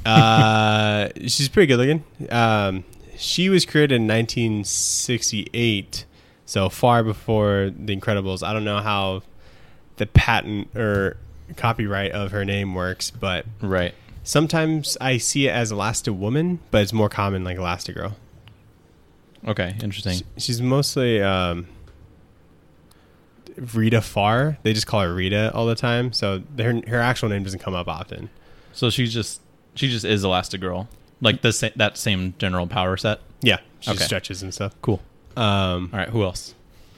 Uh, she's pretty good looking. Um, she was created in nineteen sixty-eight, so far before The Incredibles. I don't know how the patent or copyright of her name works, but Right. sometimes I see it as Elasti-Woman, but it's more common like Elastigirl. Okay. Interesting. She- She's mostly um, Rita Farr. They just call her Rita all the time, so her her actual name doesn't come up often. So she's just she just is Elastigirl, like the sa- that same general power set. Yeah, she Okay. stretches and stuff. Cool. Um, All right. Who else?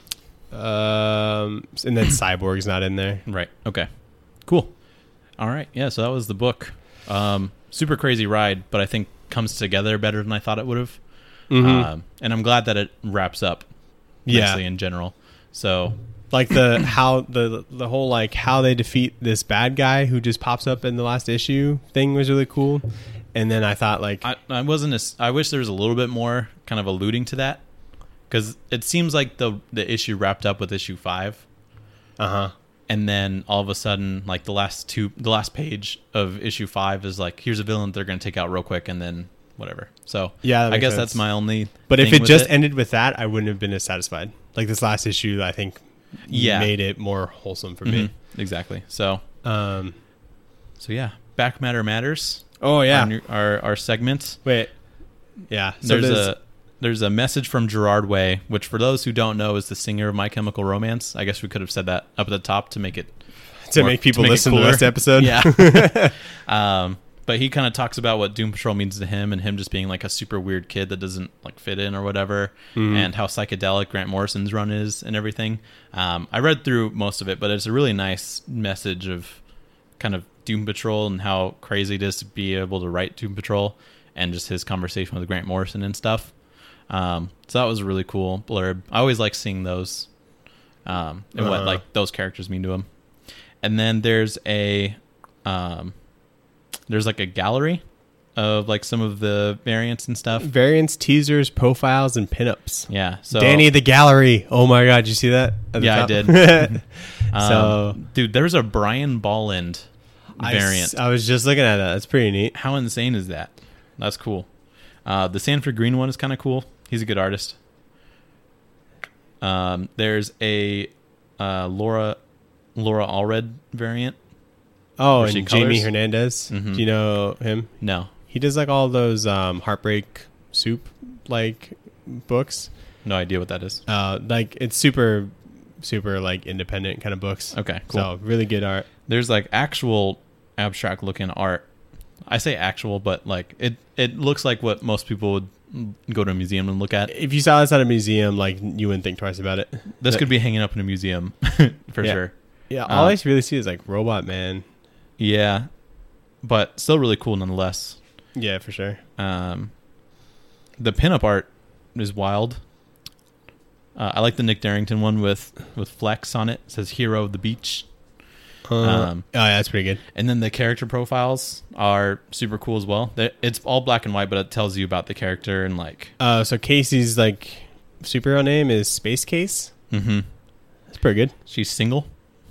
Um, and then Cyborg's not in there. Right. Okay. Cool. All right. Yeah. So that was the book. Um, super crazy ride, but I think comes together better than I thought it would have. Mhm. Um, and I'm glad that it wraps up Yeah. nicely in general. So Like the how the the whole like how they defeat this bad guy who just pops up in the last issue thing was really cool. And then I thought like I, I wasn't as I wish there was a little bit more kind of alluding to that, because it seems like the the issue wrapped up with issue five, uh huh. and then all of a sudden like the last two the last page of issue five is like, here's a villain that they're going to take out real quick, and then whatever. So Yeah, that I makes guess sense. that's my only But if thing it with just ended with that, I wouldn't have been as satisfied. Like this last issue, I think Yeah. made it more wholesome for Mhm, me. exactly. So Um. so yeah, back matter matters. Oh our, yeah. new, our our segment. Wait. Yeah. So there's, there's, a there's a message from Gerard Way, which for those who don't know is the singer of My Chemical Romance. I guess we could have said that up at the top to make it to more- make people to make it listen to the cooler. rest of the episode. Yeah. um, but he kind of talks about what Doom Patrol means to him, and him just being like a super weird kid that doesn't like fit in or whatever, Mhm. and how psychedelic Grant Morrison's run is and everything. Um, I read through most of it, but it's a really nice message of kind of Doom Patrol and how crazy it is to be able to write Doom Patrol, and just his conversation with Grant Morrison and stuff. Um, so that was a really cool blurb. I always like seeing those, um, and what Uh-huh. like those characters mean to him. And then there's a, um, there's like a gallery of like some of the variants and stuff. Variants, teasers, profiles, and pinups. Yeah. So Danny the Gallery. Oh my God, did you see that? at the Yeah, I top? did. um, So dude, there's a Brian Bolland I, variant. s- I was just looking at that. That's pretty neat. How insane is that? That's cool. Uh, the Sanford Green one is kind of cool. He's a good artist. Um, there's a uh, Laura Laura Allred variant. Oh, Where and she Jamie colors? Hernandez. Mhm. Do you know him? No, He does like all those um, Heartbreak Soup like books. no idea what that is. Uh, like it's super, super like independent kind of books. Okay, cool. So really good art. There's like actual abstract looking art. I say actual, but like it it looks like what most people would go to a museum and look at. If you saw this at a museum, like you wouldn't think twice about it. This But- could be hanging up in a museum for Yeah. sure. Yeah, all Um, I really see is like Robot Man. Yeah, but still really cool nonetheless. Yeah, for sure. Um, the pinup art is wild. Uh, I like the Nick Darrington one with with Flex on it. It says "Hero of the Beach." Uh, Um, oh, yeah, that's pretty good. And then the character profiles are super cool as well. They- It's all black and white, but it tells you about the character and like. Uh, so Casey's like superhero name is Space Case. Mm-hmm. That's pretty good. She's single.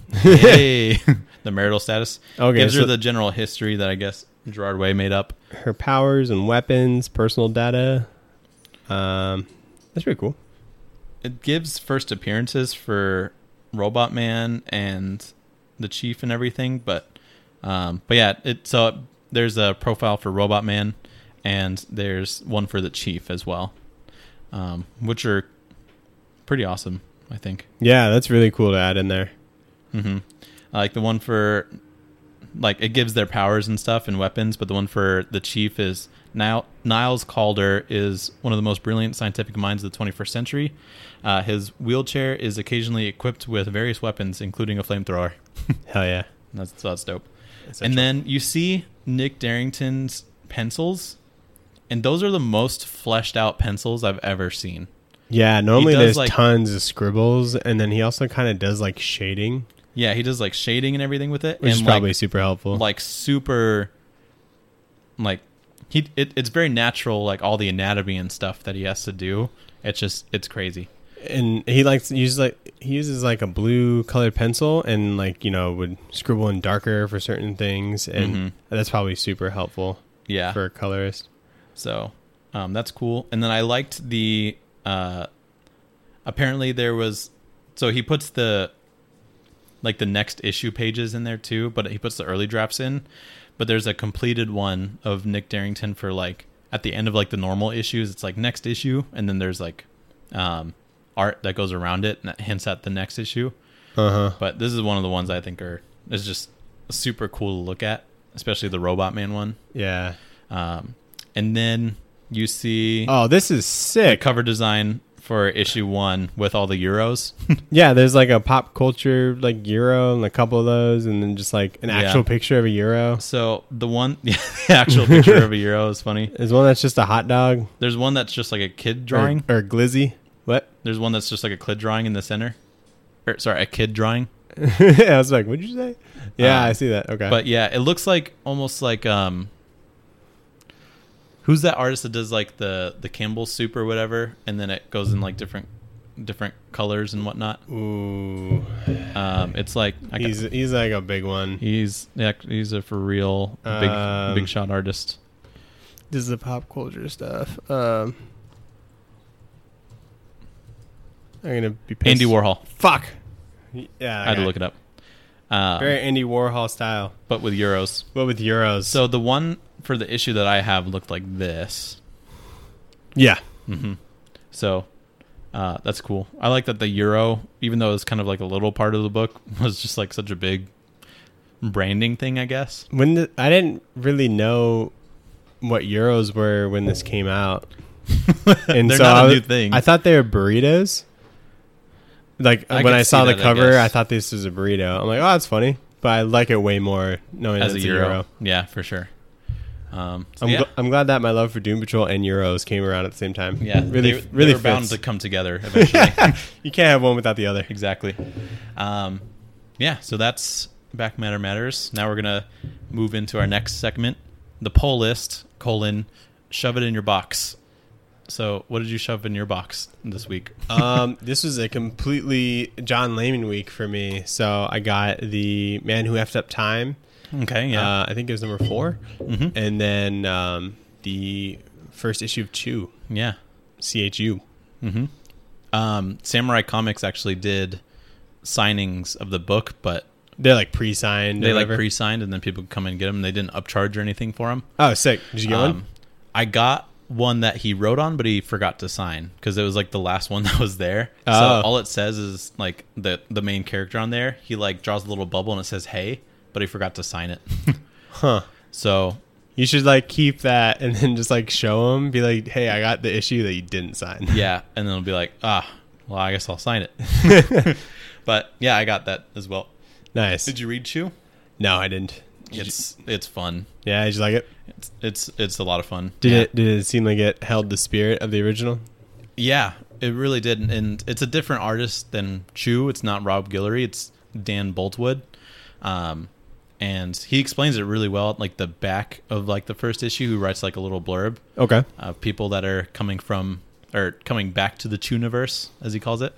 Yay! The marital status Okay, gives her so the general history that I guess Gerard Way made up. her powers and weapons, personal data. Um, that's pretty cool. It gives first appearances for Robot Man and the Chief and everything, but um, but yeah, it so there's a profile for Robot Man, and there's one for the Chief as well, um, which are pretty awesome, I think. Yeah, that's really cool to add in there. Mm-hmm. Like the one for, like it gives their powers and stuff and weapons, but the one for the Chief is Nile, Niles Calder is one of the most brilliant scientific minds of the twenty-first century. Uh, his wheelchair is occasionally equipped with various weapons, including a flamethrower. Hell yeah. That's that's dope. That's And actually- then you see Nick Darrington's pencils, and those are the most fleshed out pencils I've ever seen. yeah, normally does, there's like- tons of scribbles, and then he also kind of does like shading, Yeah, he does like shading and everything with it, which and is probably like, super helpful. like super, like he it, it's very natural. Like all the anatomy and stuff that he has to do, it's just it's crazy. And he likes uses like he uses like a blue colored pencil, and like you know would scribble in darker for certain things, and Mhm. that's probably super helpful Yeah, for a colorist. so um, that's cool. And then I liked the uh, apparently there was so he puts the like the next issue pages in there too, but he puts the early drafts in. But there's a completed one of Nick Darrington for like at the end of like the normal issues. It's like next issue, and then there's like um, art that goes around it and that hints at the next issue. Uh huh. But this is one of the ones I think are is just super cool to look at, especially the Robot Man one. Yeah. Um, and then you see Oh, this is the sick. cover design for issue one with all the Euros. Yeah, there's like a pop culture like euro and a couple of those, and then just like an Yeah. actual picture of a euro. So the one, yeah, the actual picture of a Euro is funny. There's one that's just a hot dog. There's one that's just like a kid drawing. or, or glizzy. What? There's one that's just like a kid drawing in the center. Or, sorry, a kid drawing. I was like, what'd you say? Yeah, Um, I see that. Okay. But yeah, it looks like almost like um, who's that artist that does like the the Campbell soup or whatever, and then it goes in like different different colors and whatnot. Ooh, Um, it's like I got- he's he's like a big one. he's yeah, he's a for real big Um, big shot artist. This is the pop culture stuff. Um, I'm gonna be pissed. Andy Warhol. Fuck. Yeah, I had to look it up. Uh, Very Andy Warhol style, but with Euros. but with euros. So the one for the issue that I have looked like this. yeah, hmm So uh, that's cool. I like that the Euro, even though it's kind of like a little part of the book, was just like such a big branding thing, I guess. when the, I didn't really know what euros were when this came out, and They're so not I a was- new thing. I thought they were burritos. Like I when could I saw see the that, I cover, I, guess. thought this was a burrito. I'm like, oh, that's funny, but I like it way more knowing As it's a Euro. Yeah, for sure. Um, so I'm, yeah, gl- I'm glad that my love for Doom Patrol and Euros came around at the same time. yeah, really, they, really they were bound fits. to come together eventually. You can't have one without the other. Exactly. Um, yeah, so that's Back Matter Matters. Now we're gonna move into our next segment, the poll list: colon, shove it in your box. So, what did you shove in your box this week? um, this was a completely John Layman week for me. So I got the Man Who Effed Up Time. Okay, yeah, Uh, I think it was number four, hmm and then um, the first issue of Chew, yeah. C H U. hmm Um, Samurai Comics actually did signings of the book, but They're like pre-signed. they or like whatever. pre-signed, and then people could come and get them. They didn't upcharge or anything for them. Oh, sick! Did you get one? Um, I got one that he wrote on, but he forgot to sign because it was like the last one that was there. So Oh. all it says is like the the main character on there. He like draws a little bubble and it says "Hey," but he forgot to sign it. Huh. So You should like keep that and then just like show them. Be like, hey, I got the issue that you didn't sign. yeah, and then it'll be like, ah, well, I guess I'll sign it. But yeah, I got that as well. Nice. Did you read Chew? No, I didn't. It's it's fun. Yeah, did you like it? It's it's it's a lot of fun. Did yeah. it did it seem like it held the spirit of the original? Yeah, it really did, and it's a different artist than Chew. It's not Rob Guillory. It's Dan Boltwood, um, and he explains it really well. Like the back of like the first issue, who writes like a little blurb Okay. of people that are coming from or coming back to the Chew-niverse, as he calls it,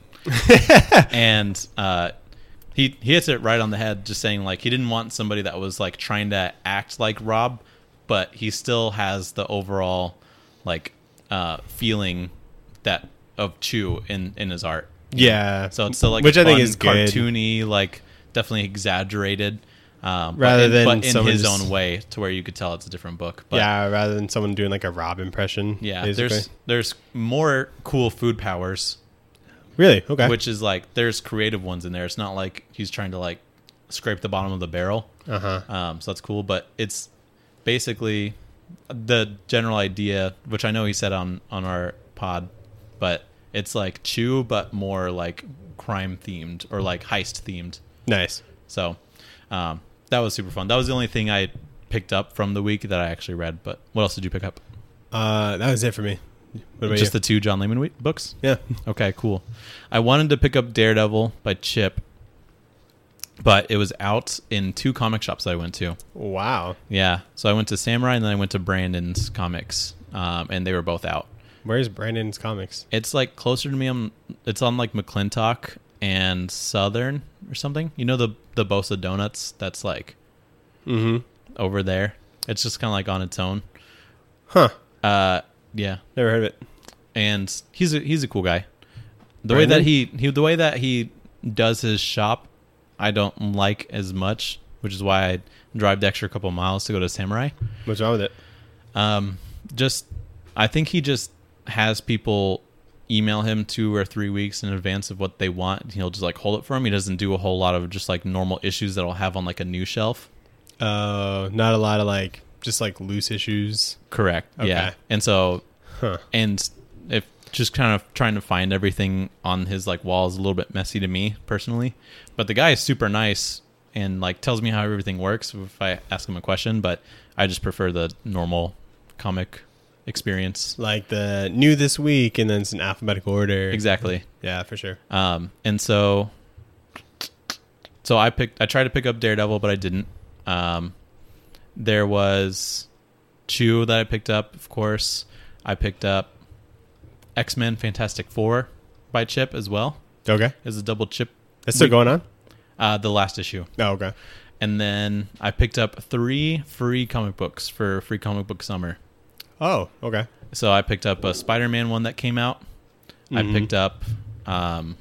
and uh, he he hits it right on the head, just saying like he didn't want somebody that was like trying to act like Rob, but he still has the overall like uh, feeling that of Chew in in his art. Yeah. So it's still like which fun, I think is good. cartoony, like definitely exaggerated, um, Rather but in, than but in someone his just- own way, to where you could tell it's a different book. But yeah, rather than someone doing like a Rob impression. yeah, basically. there's there's more cool food powers, Really? Okay. which is like there's creative ones in there. It's not like he's trying to like scrape the bottom of the barrel. Uh-huh. Um, so that's cool, but it's basically the general idea, which I know he said on on our pod, but it's like Chew, but more like crime themed or like heist themed. Nice. So um, that was super fun. That was the only thing I picked up from the week that I actually read. But what else did you pick up? Uh, that was it for me. What about Just you? the two John Layman we- books? Yeah. Okay, cool. I wanted to pick up Daredevil by Chip, but it was out in two comic shops that I went to. Wow. Yeah, so I went to Samurai and then I went to Brandon's Comics, um, and they were both out. Where's Brandon's Comics? It's like closer to me. I'm, it's on like McClintock and Southern or something. You know the the Bosa Donuts? That's like Mm-hmm. over there. It's just kind of like on its own. Huh. Uh, yeah, Never heard of it. and he's a he's a cool guy. The Brandon? way that he, he the way that he does his shop, I don't like as much, which is why I drive the extra couple miles to go to Samurai. What's wrong with it? Um, just I think he just has people email him two or three weeks in advance of what they want. He'll just like hold it for him. He doesn't do a whole lot of just like normal issues that I'll have on like a new shelf. Uh, not a lot of like just like loose issues. Correct. Okay. Yeah. And so, Huh. and if just kind of trying to find everything on his like wall is a little bit messy to me personally, but the guy is super nice and like tells me how everything works if I ask him a question, but I just prefer the normal comic experience. Like the new this week, and then it's in alphabetical order. Exactly. Yeah, for sure. Um, and so, so I picked, I tried to pick up Daredevil, but I didn't. Um, there was Chew that I picked up, of course. I picked up X-Men Fantastic Four by Chip as well. Okay. It's a double Chip. That's still week. going on? Uh, the last issue. Oh, okay. And then I picked up three free comic books for Free Comic Book Summer. Oh, okay. So I picked up a Spider-Man one that came out. Mhm. I picked up um,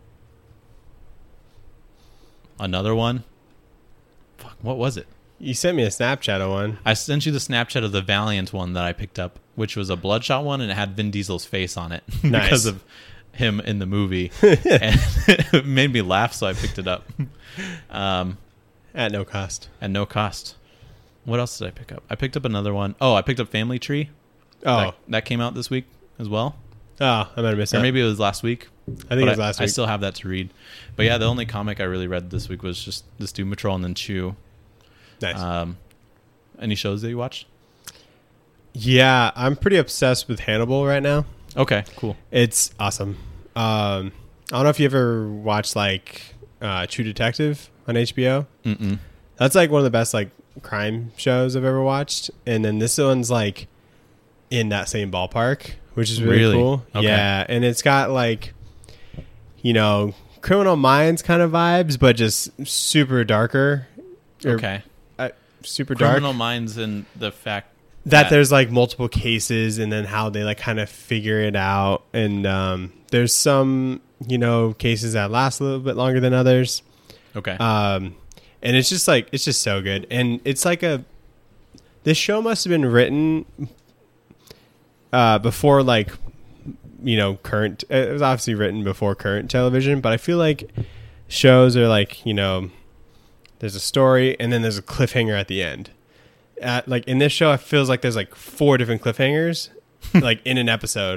another one. Fuck, what was it? You sent me a Snapchat of one. I sent you the Snapchat of the Valiant one that I picked up, which was a Bloodshot one, and it had Vin Diesel's face on it Nice. because of him in the movie. And it made me laugh, so I picked it up um, At no cost. at no cost. What else did I pick up? I picked up another one. Oh, I picked up Family Tree. Oh. That, that came out this week as well. Oh, I might have missed Or that. maybe it was last week. I think But it was last I week. still have that to read. But yeah, the only comic I really read this week was just this Doom Patrol and then Chew. Nice. Um, any shows that you watched? Yeah, I'm pretty obsessed with Hannibal right now. Okay, cool. It's awesome. Um, I don't know if you ever watched like uh, True Detective on H B O. Mm-mm. That's like one of the best like crime shows I've ever watched. And then this one's like in that same ballpark, which is really, Really? cool. Okay. Yeah, and it's got like, you know, Criminal Minds kind of vibes, but just super darker. Or, Okay. uh, super Criminal dark. Minds and the fact That there's like multiple cases, and then how they like kind of figure it out. And um, there's some, you know, cases that last a little bit longer than others. Okay. Um, and it's just like, it's just so good. And it's like a, this show must have been written uh, before like, you know, current, it was obviously written before current television, but I feel like shows are like, you know, there's a story and then there's a cliffhanger at the end. At, like in this show, it feels like there's like four different cliffhangers like in an episode.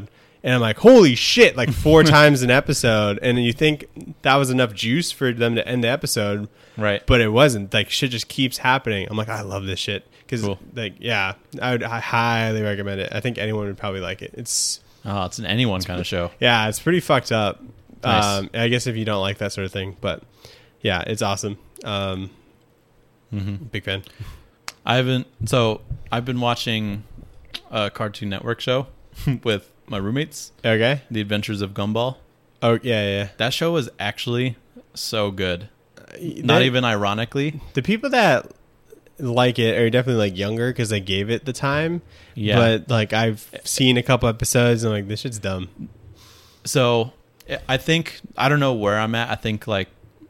And I'm like, holy shit, like four times an episode. And you think that was enough juice for them to end the episode. Right. But it wasn't. Like, shit just keeps happening. I'm like, I love this shit. Because, Cool. like, yeah, I would I highly recommend it. I think anyone would probably like it. It's, Oh, it's an anyone kind of show. yeah, it's pretty fucked up. Nice. Um, I guess if you don't like that sort of thing. But, yeah, it's awesome. Um, Mm-hmm. Big fan. I haven't. So I've been watching a Cartoon Network show with my roommates, Okay. The Adventures of Gumball. Oh, yeah, yeah. That show was actually so good. yeah. Not The- even ironically. The people that like it are definitely like younger because they gave it the time. Yeah. But like I've seen a couple episodes and I'm like, this shit's dumb. So I think I don't know where I'm at. I think like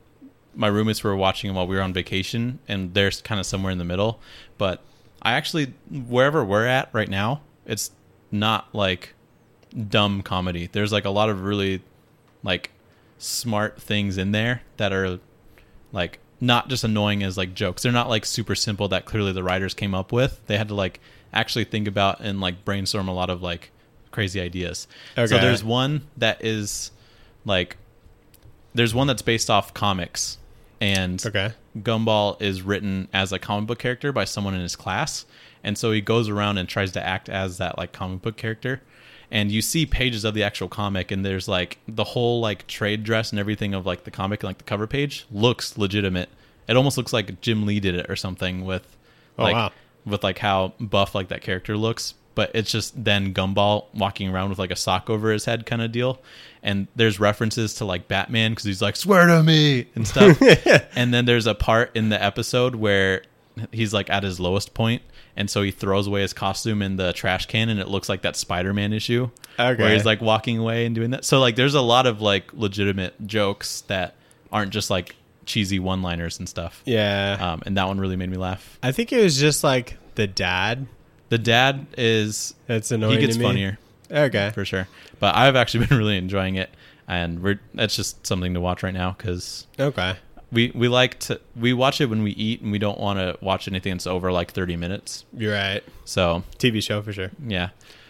my roommates were watching while we were on vacation, and they're kind of somewhere in the middle. But I actually, wherever we're at right now, it's not like dumb comedy. There's like a lot of really like smart things in there that are like not just annoying as like jokes. They're not like super simple that clearly the writers came up with. They had to like actually think about and like brainstorm a lot of like crazy ideas. Okay. So there's one that is like there's one that's based off comics, and Okay. Gumball is written as a comic book character by someone in his class, and so he goes around and tries to act as that like comic book character. And you see pages of the actual comic, and there's like the whole like trade dress and everything of like the comic, like the cover page looks legitimate. It almost looks like Jim Lee did it or something with Oh, like wow. with like how buff like that character looks. But it's just then Gumball walking around with like a sock over his head kind of deal. And there's references to like Batman because he's like, swear to me and stuff. And then there's a part in the episode where he's like at his lowest point, and so he throws away his costume in the trash can, and it looks like that Spider-Man issue Okay. where he's like walking away and doing that. So like there's a lot of like legitimate jokes that aren't just like cheesy one-liners and stuff. Yeah. Um, and that one really made me laugh. I think it was just like the dad The dad is that's annoying. he gets to me. funnier Okay. for sure, but I've actually been really enjoying it, and we're that's just something to watch right now because Okay. we we like to we watch it when we eat, and we don't want to watch anything that's over like thirty minutes. You're right. So T V show for sure. yeah,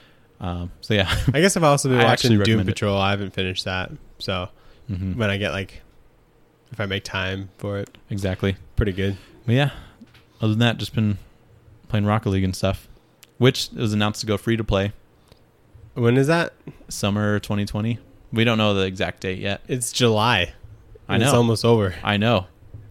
um, so yeah, I guess I've also been I watching actually Doom recommend it. Patrol. I haven't finished that. So Mhm. when I get like, if I make time for it, exactly. pretty good. But yeah, other than that, just been playing Rocket League and stuff, which was announced to go free to play When is that? summer twenty twenty. We don't know the exact date yet. It's July. I And know. It's almost over. I know.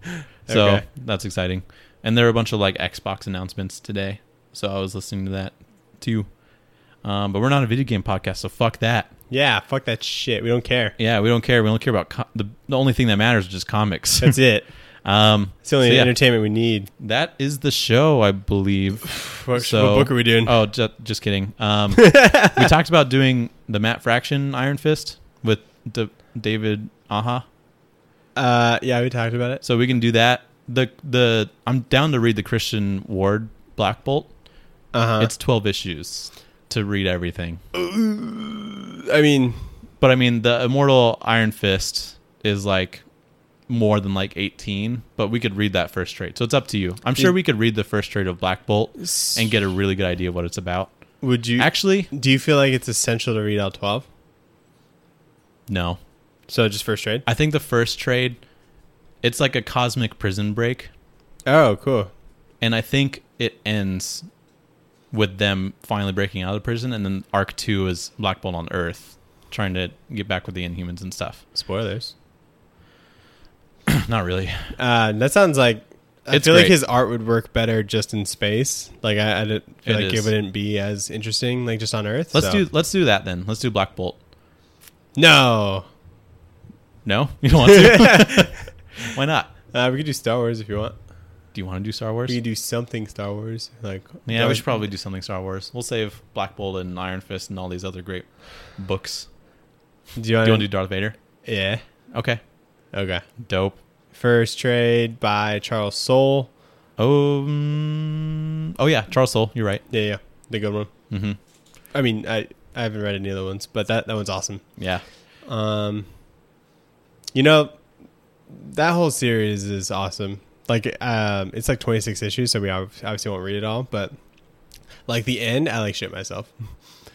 So Okay. that's exciting. And there were a bunch of like Xbox announcements today. So I was listening to that too. Um, but we're not a video game podcast, so fuck that. Yeah. Fuck that shit. We don't care. Yeah, we don't care. We don't care about co- the the only thing that matters is just comics. That's it. um, It's the only so yeah, entertainment we need. that is the show, I believe. What, So- what book are we doing? Oh, just, just kidding. Um, we talked about doing the Matt Fraction Iron Fist with D- David Aha. Uh, yeah, we talked about it. So we can do that. The the I'm down to read the Christian Ward Black Bolt. Uh huh. It's twelve issues to read everything. I mean, But I mean, the Immortal Iron Fist is like more than like eighteen, but we could read that first trade. So it's up to you. I'm sure we could read the first trade of Black Bolt and get a really good idea of what it's about. would you Actually, do you feel like it's essential to read all twelve? no. So just first trade? I think the first trade, it's like a cosmic prison break. Oh, cool. And I think it ends with them finally breaking out of the prison, and then arc two is Black Bolt on Earth, trying to get back with the Inhumans and stuff. Spoilers. Not really. Uh, that sounds like I It's feel like great. his art would work better just in space. Like I, I didn't feel It like is. it wouldn't be as interesting like just on Earth. Let's so. do let's do that then. Let's do Black Bolt. No. No, you don't want to. Why not? Uh, we could do Star Wars if you want. Do you want to do Star Wars? We could do something Star Wars. Like Yeah, that we would- should probably do something Star Wars. We'll save Black Bolt and Iron Fist and all these other great books. Do you Do you want want to do Darth Vader? Yeah. Okay, Okay. dope. First trade by Charles Soule. Oh, mm, oh yeah, Charles Soule. You're right. Yeah, yeah, the good one. Mm-hmm. I mean, I I haven't read any other ones, but that that one's awesome. Yeah, Um, you know, that whole series is awesome. Like, um, it's like twenty-six issues, so we ob- obviously won't read it all. But like the end, I like shit myself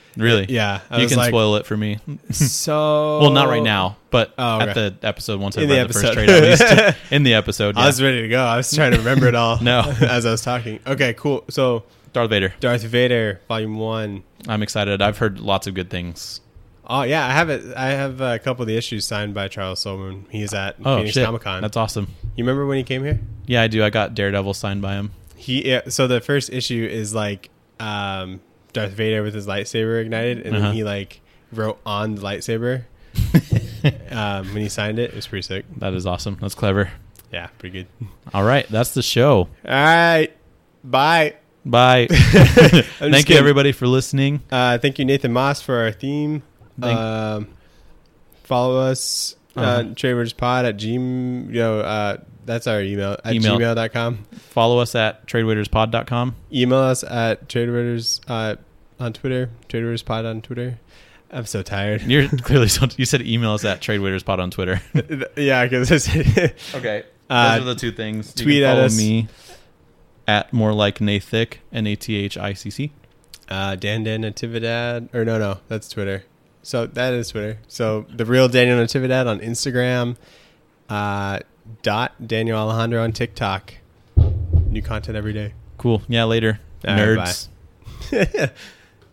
Really? Yeah. I You was can like, spoil it for me. So Well, not right now, but Oh, okay. at the episode once I In read the the, first episode. trade, at least in the episode. I Yeah. was ready to go. I was trying to remember it all. No. as I was talking. Okay, cool. So Darth Vader. Darth Vader, Volume One. I'm excited. I've heard lots of good things. Oh yeah, I have it. I have a couple of the issues signed by Charles Soule. He's at Oh Phoenix shit, Comic Con. that's awesome. You remember when he came here? Yeah, I do. I got Daredevil signed by him. He yeah, so the first issue is like um, Darth Vader with his lightsaber ignited, and Uh-huh. then he like wrote on the lightsaber um, when he signed it. It was pretty sick. That is awesome. That's clever. Yeah, pretty good. All right, that's the show. All right, bye. Bye. I'm just Thank you kidding. everybody for listening. Uh, thank you, Nathan Moss, for our theme. Thank- Um, follow us, uh, Uh-huh. Tradeworders Pod at Gmail. You know, uh, that's our email at Email. gmail dot com. Follow us at tradewaiterspod dot com. Email us at Tradeworders uh, on Twitter. Tradeworders Pod on Twitter. I'm so tired. You're clearly so, you said email us at tradewaiterspod on Twitter. yeah, because Okay. Uh, Those are the two things. You tweet can at follow us. me at more like Nathic, N A T H I C C. uh, Dan Dan Natividad, or no, no, that's Twitter. So that is Twitter. So the real Daniel Natividad on Instagram. Uh, dot Daniel Alejandro on TikTok. New content every day. Cool. Yeah, later. All right, Nerds. bye.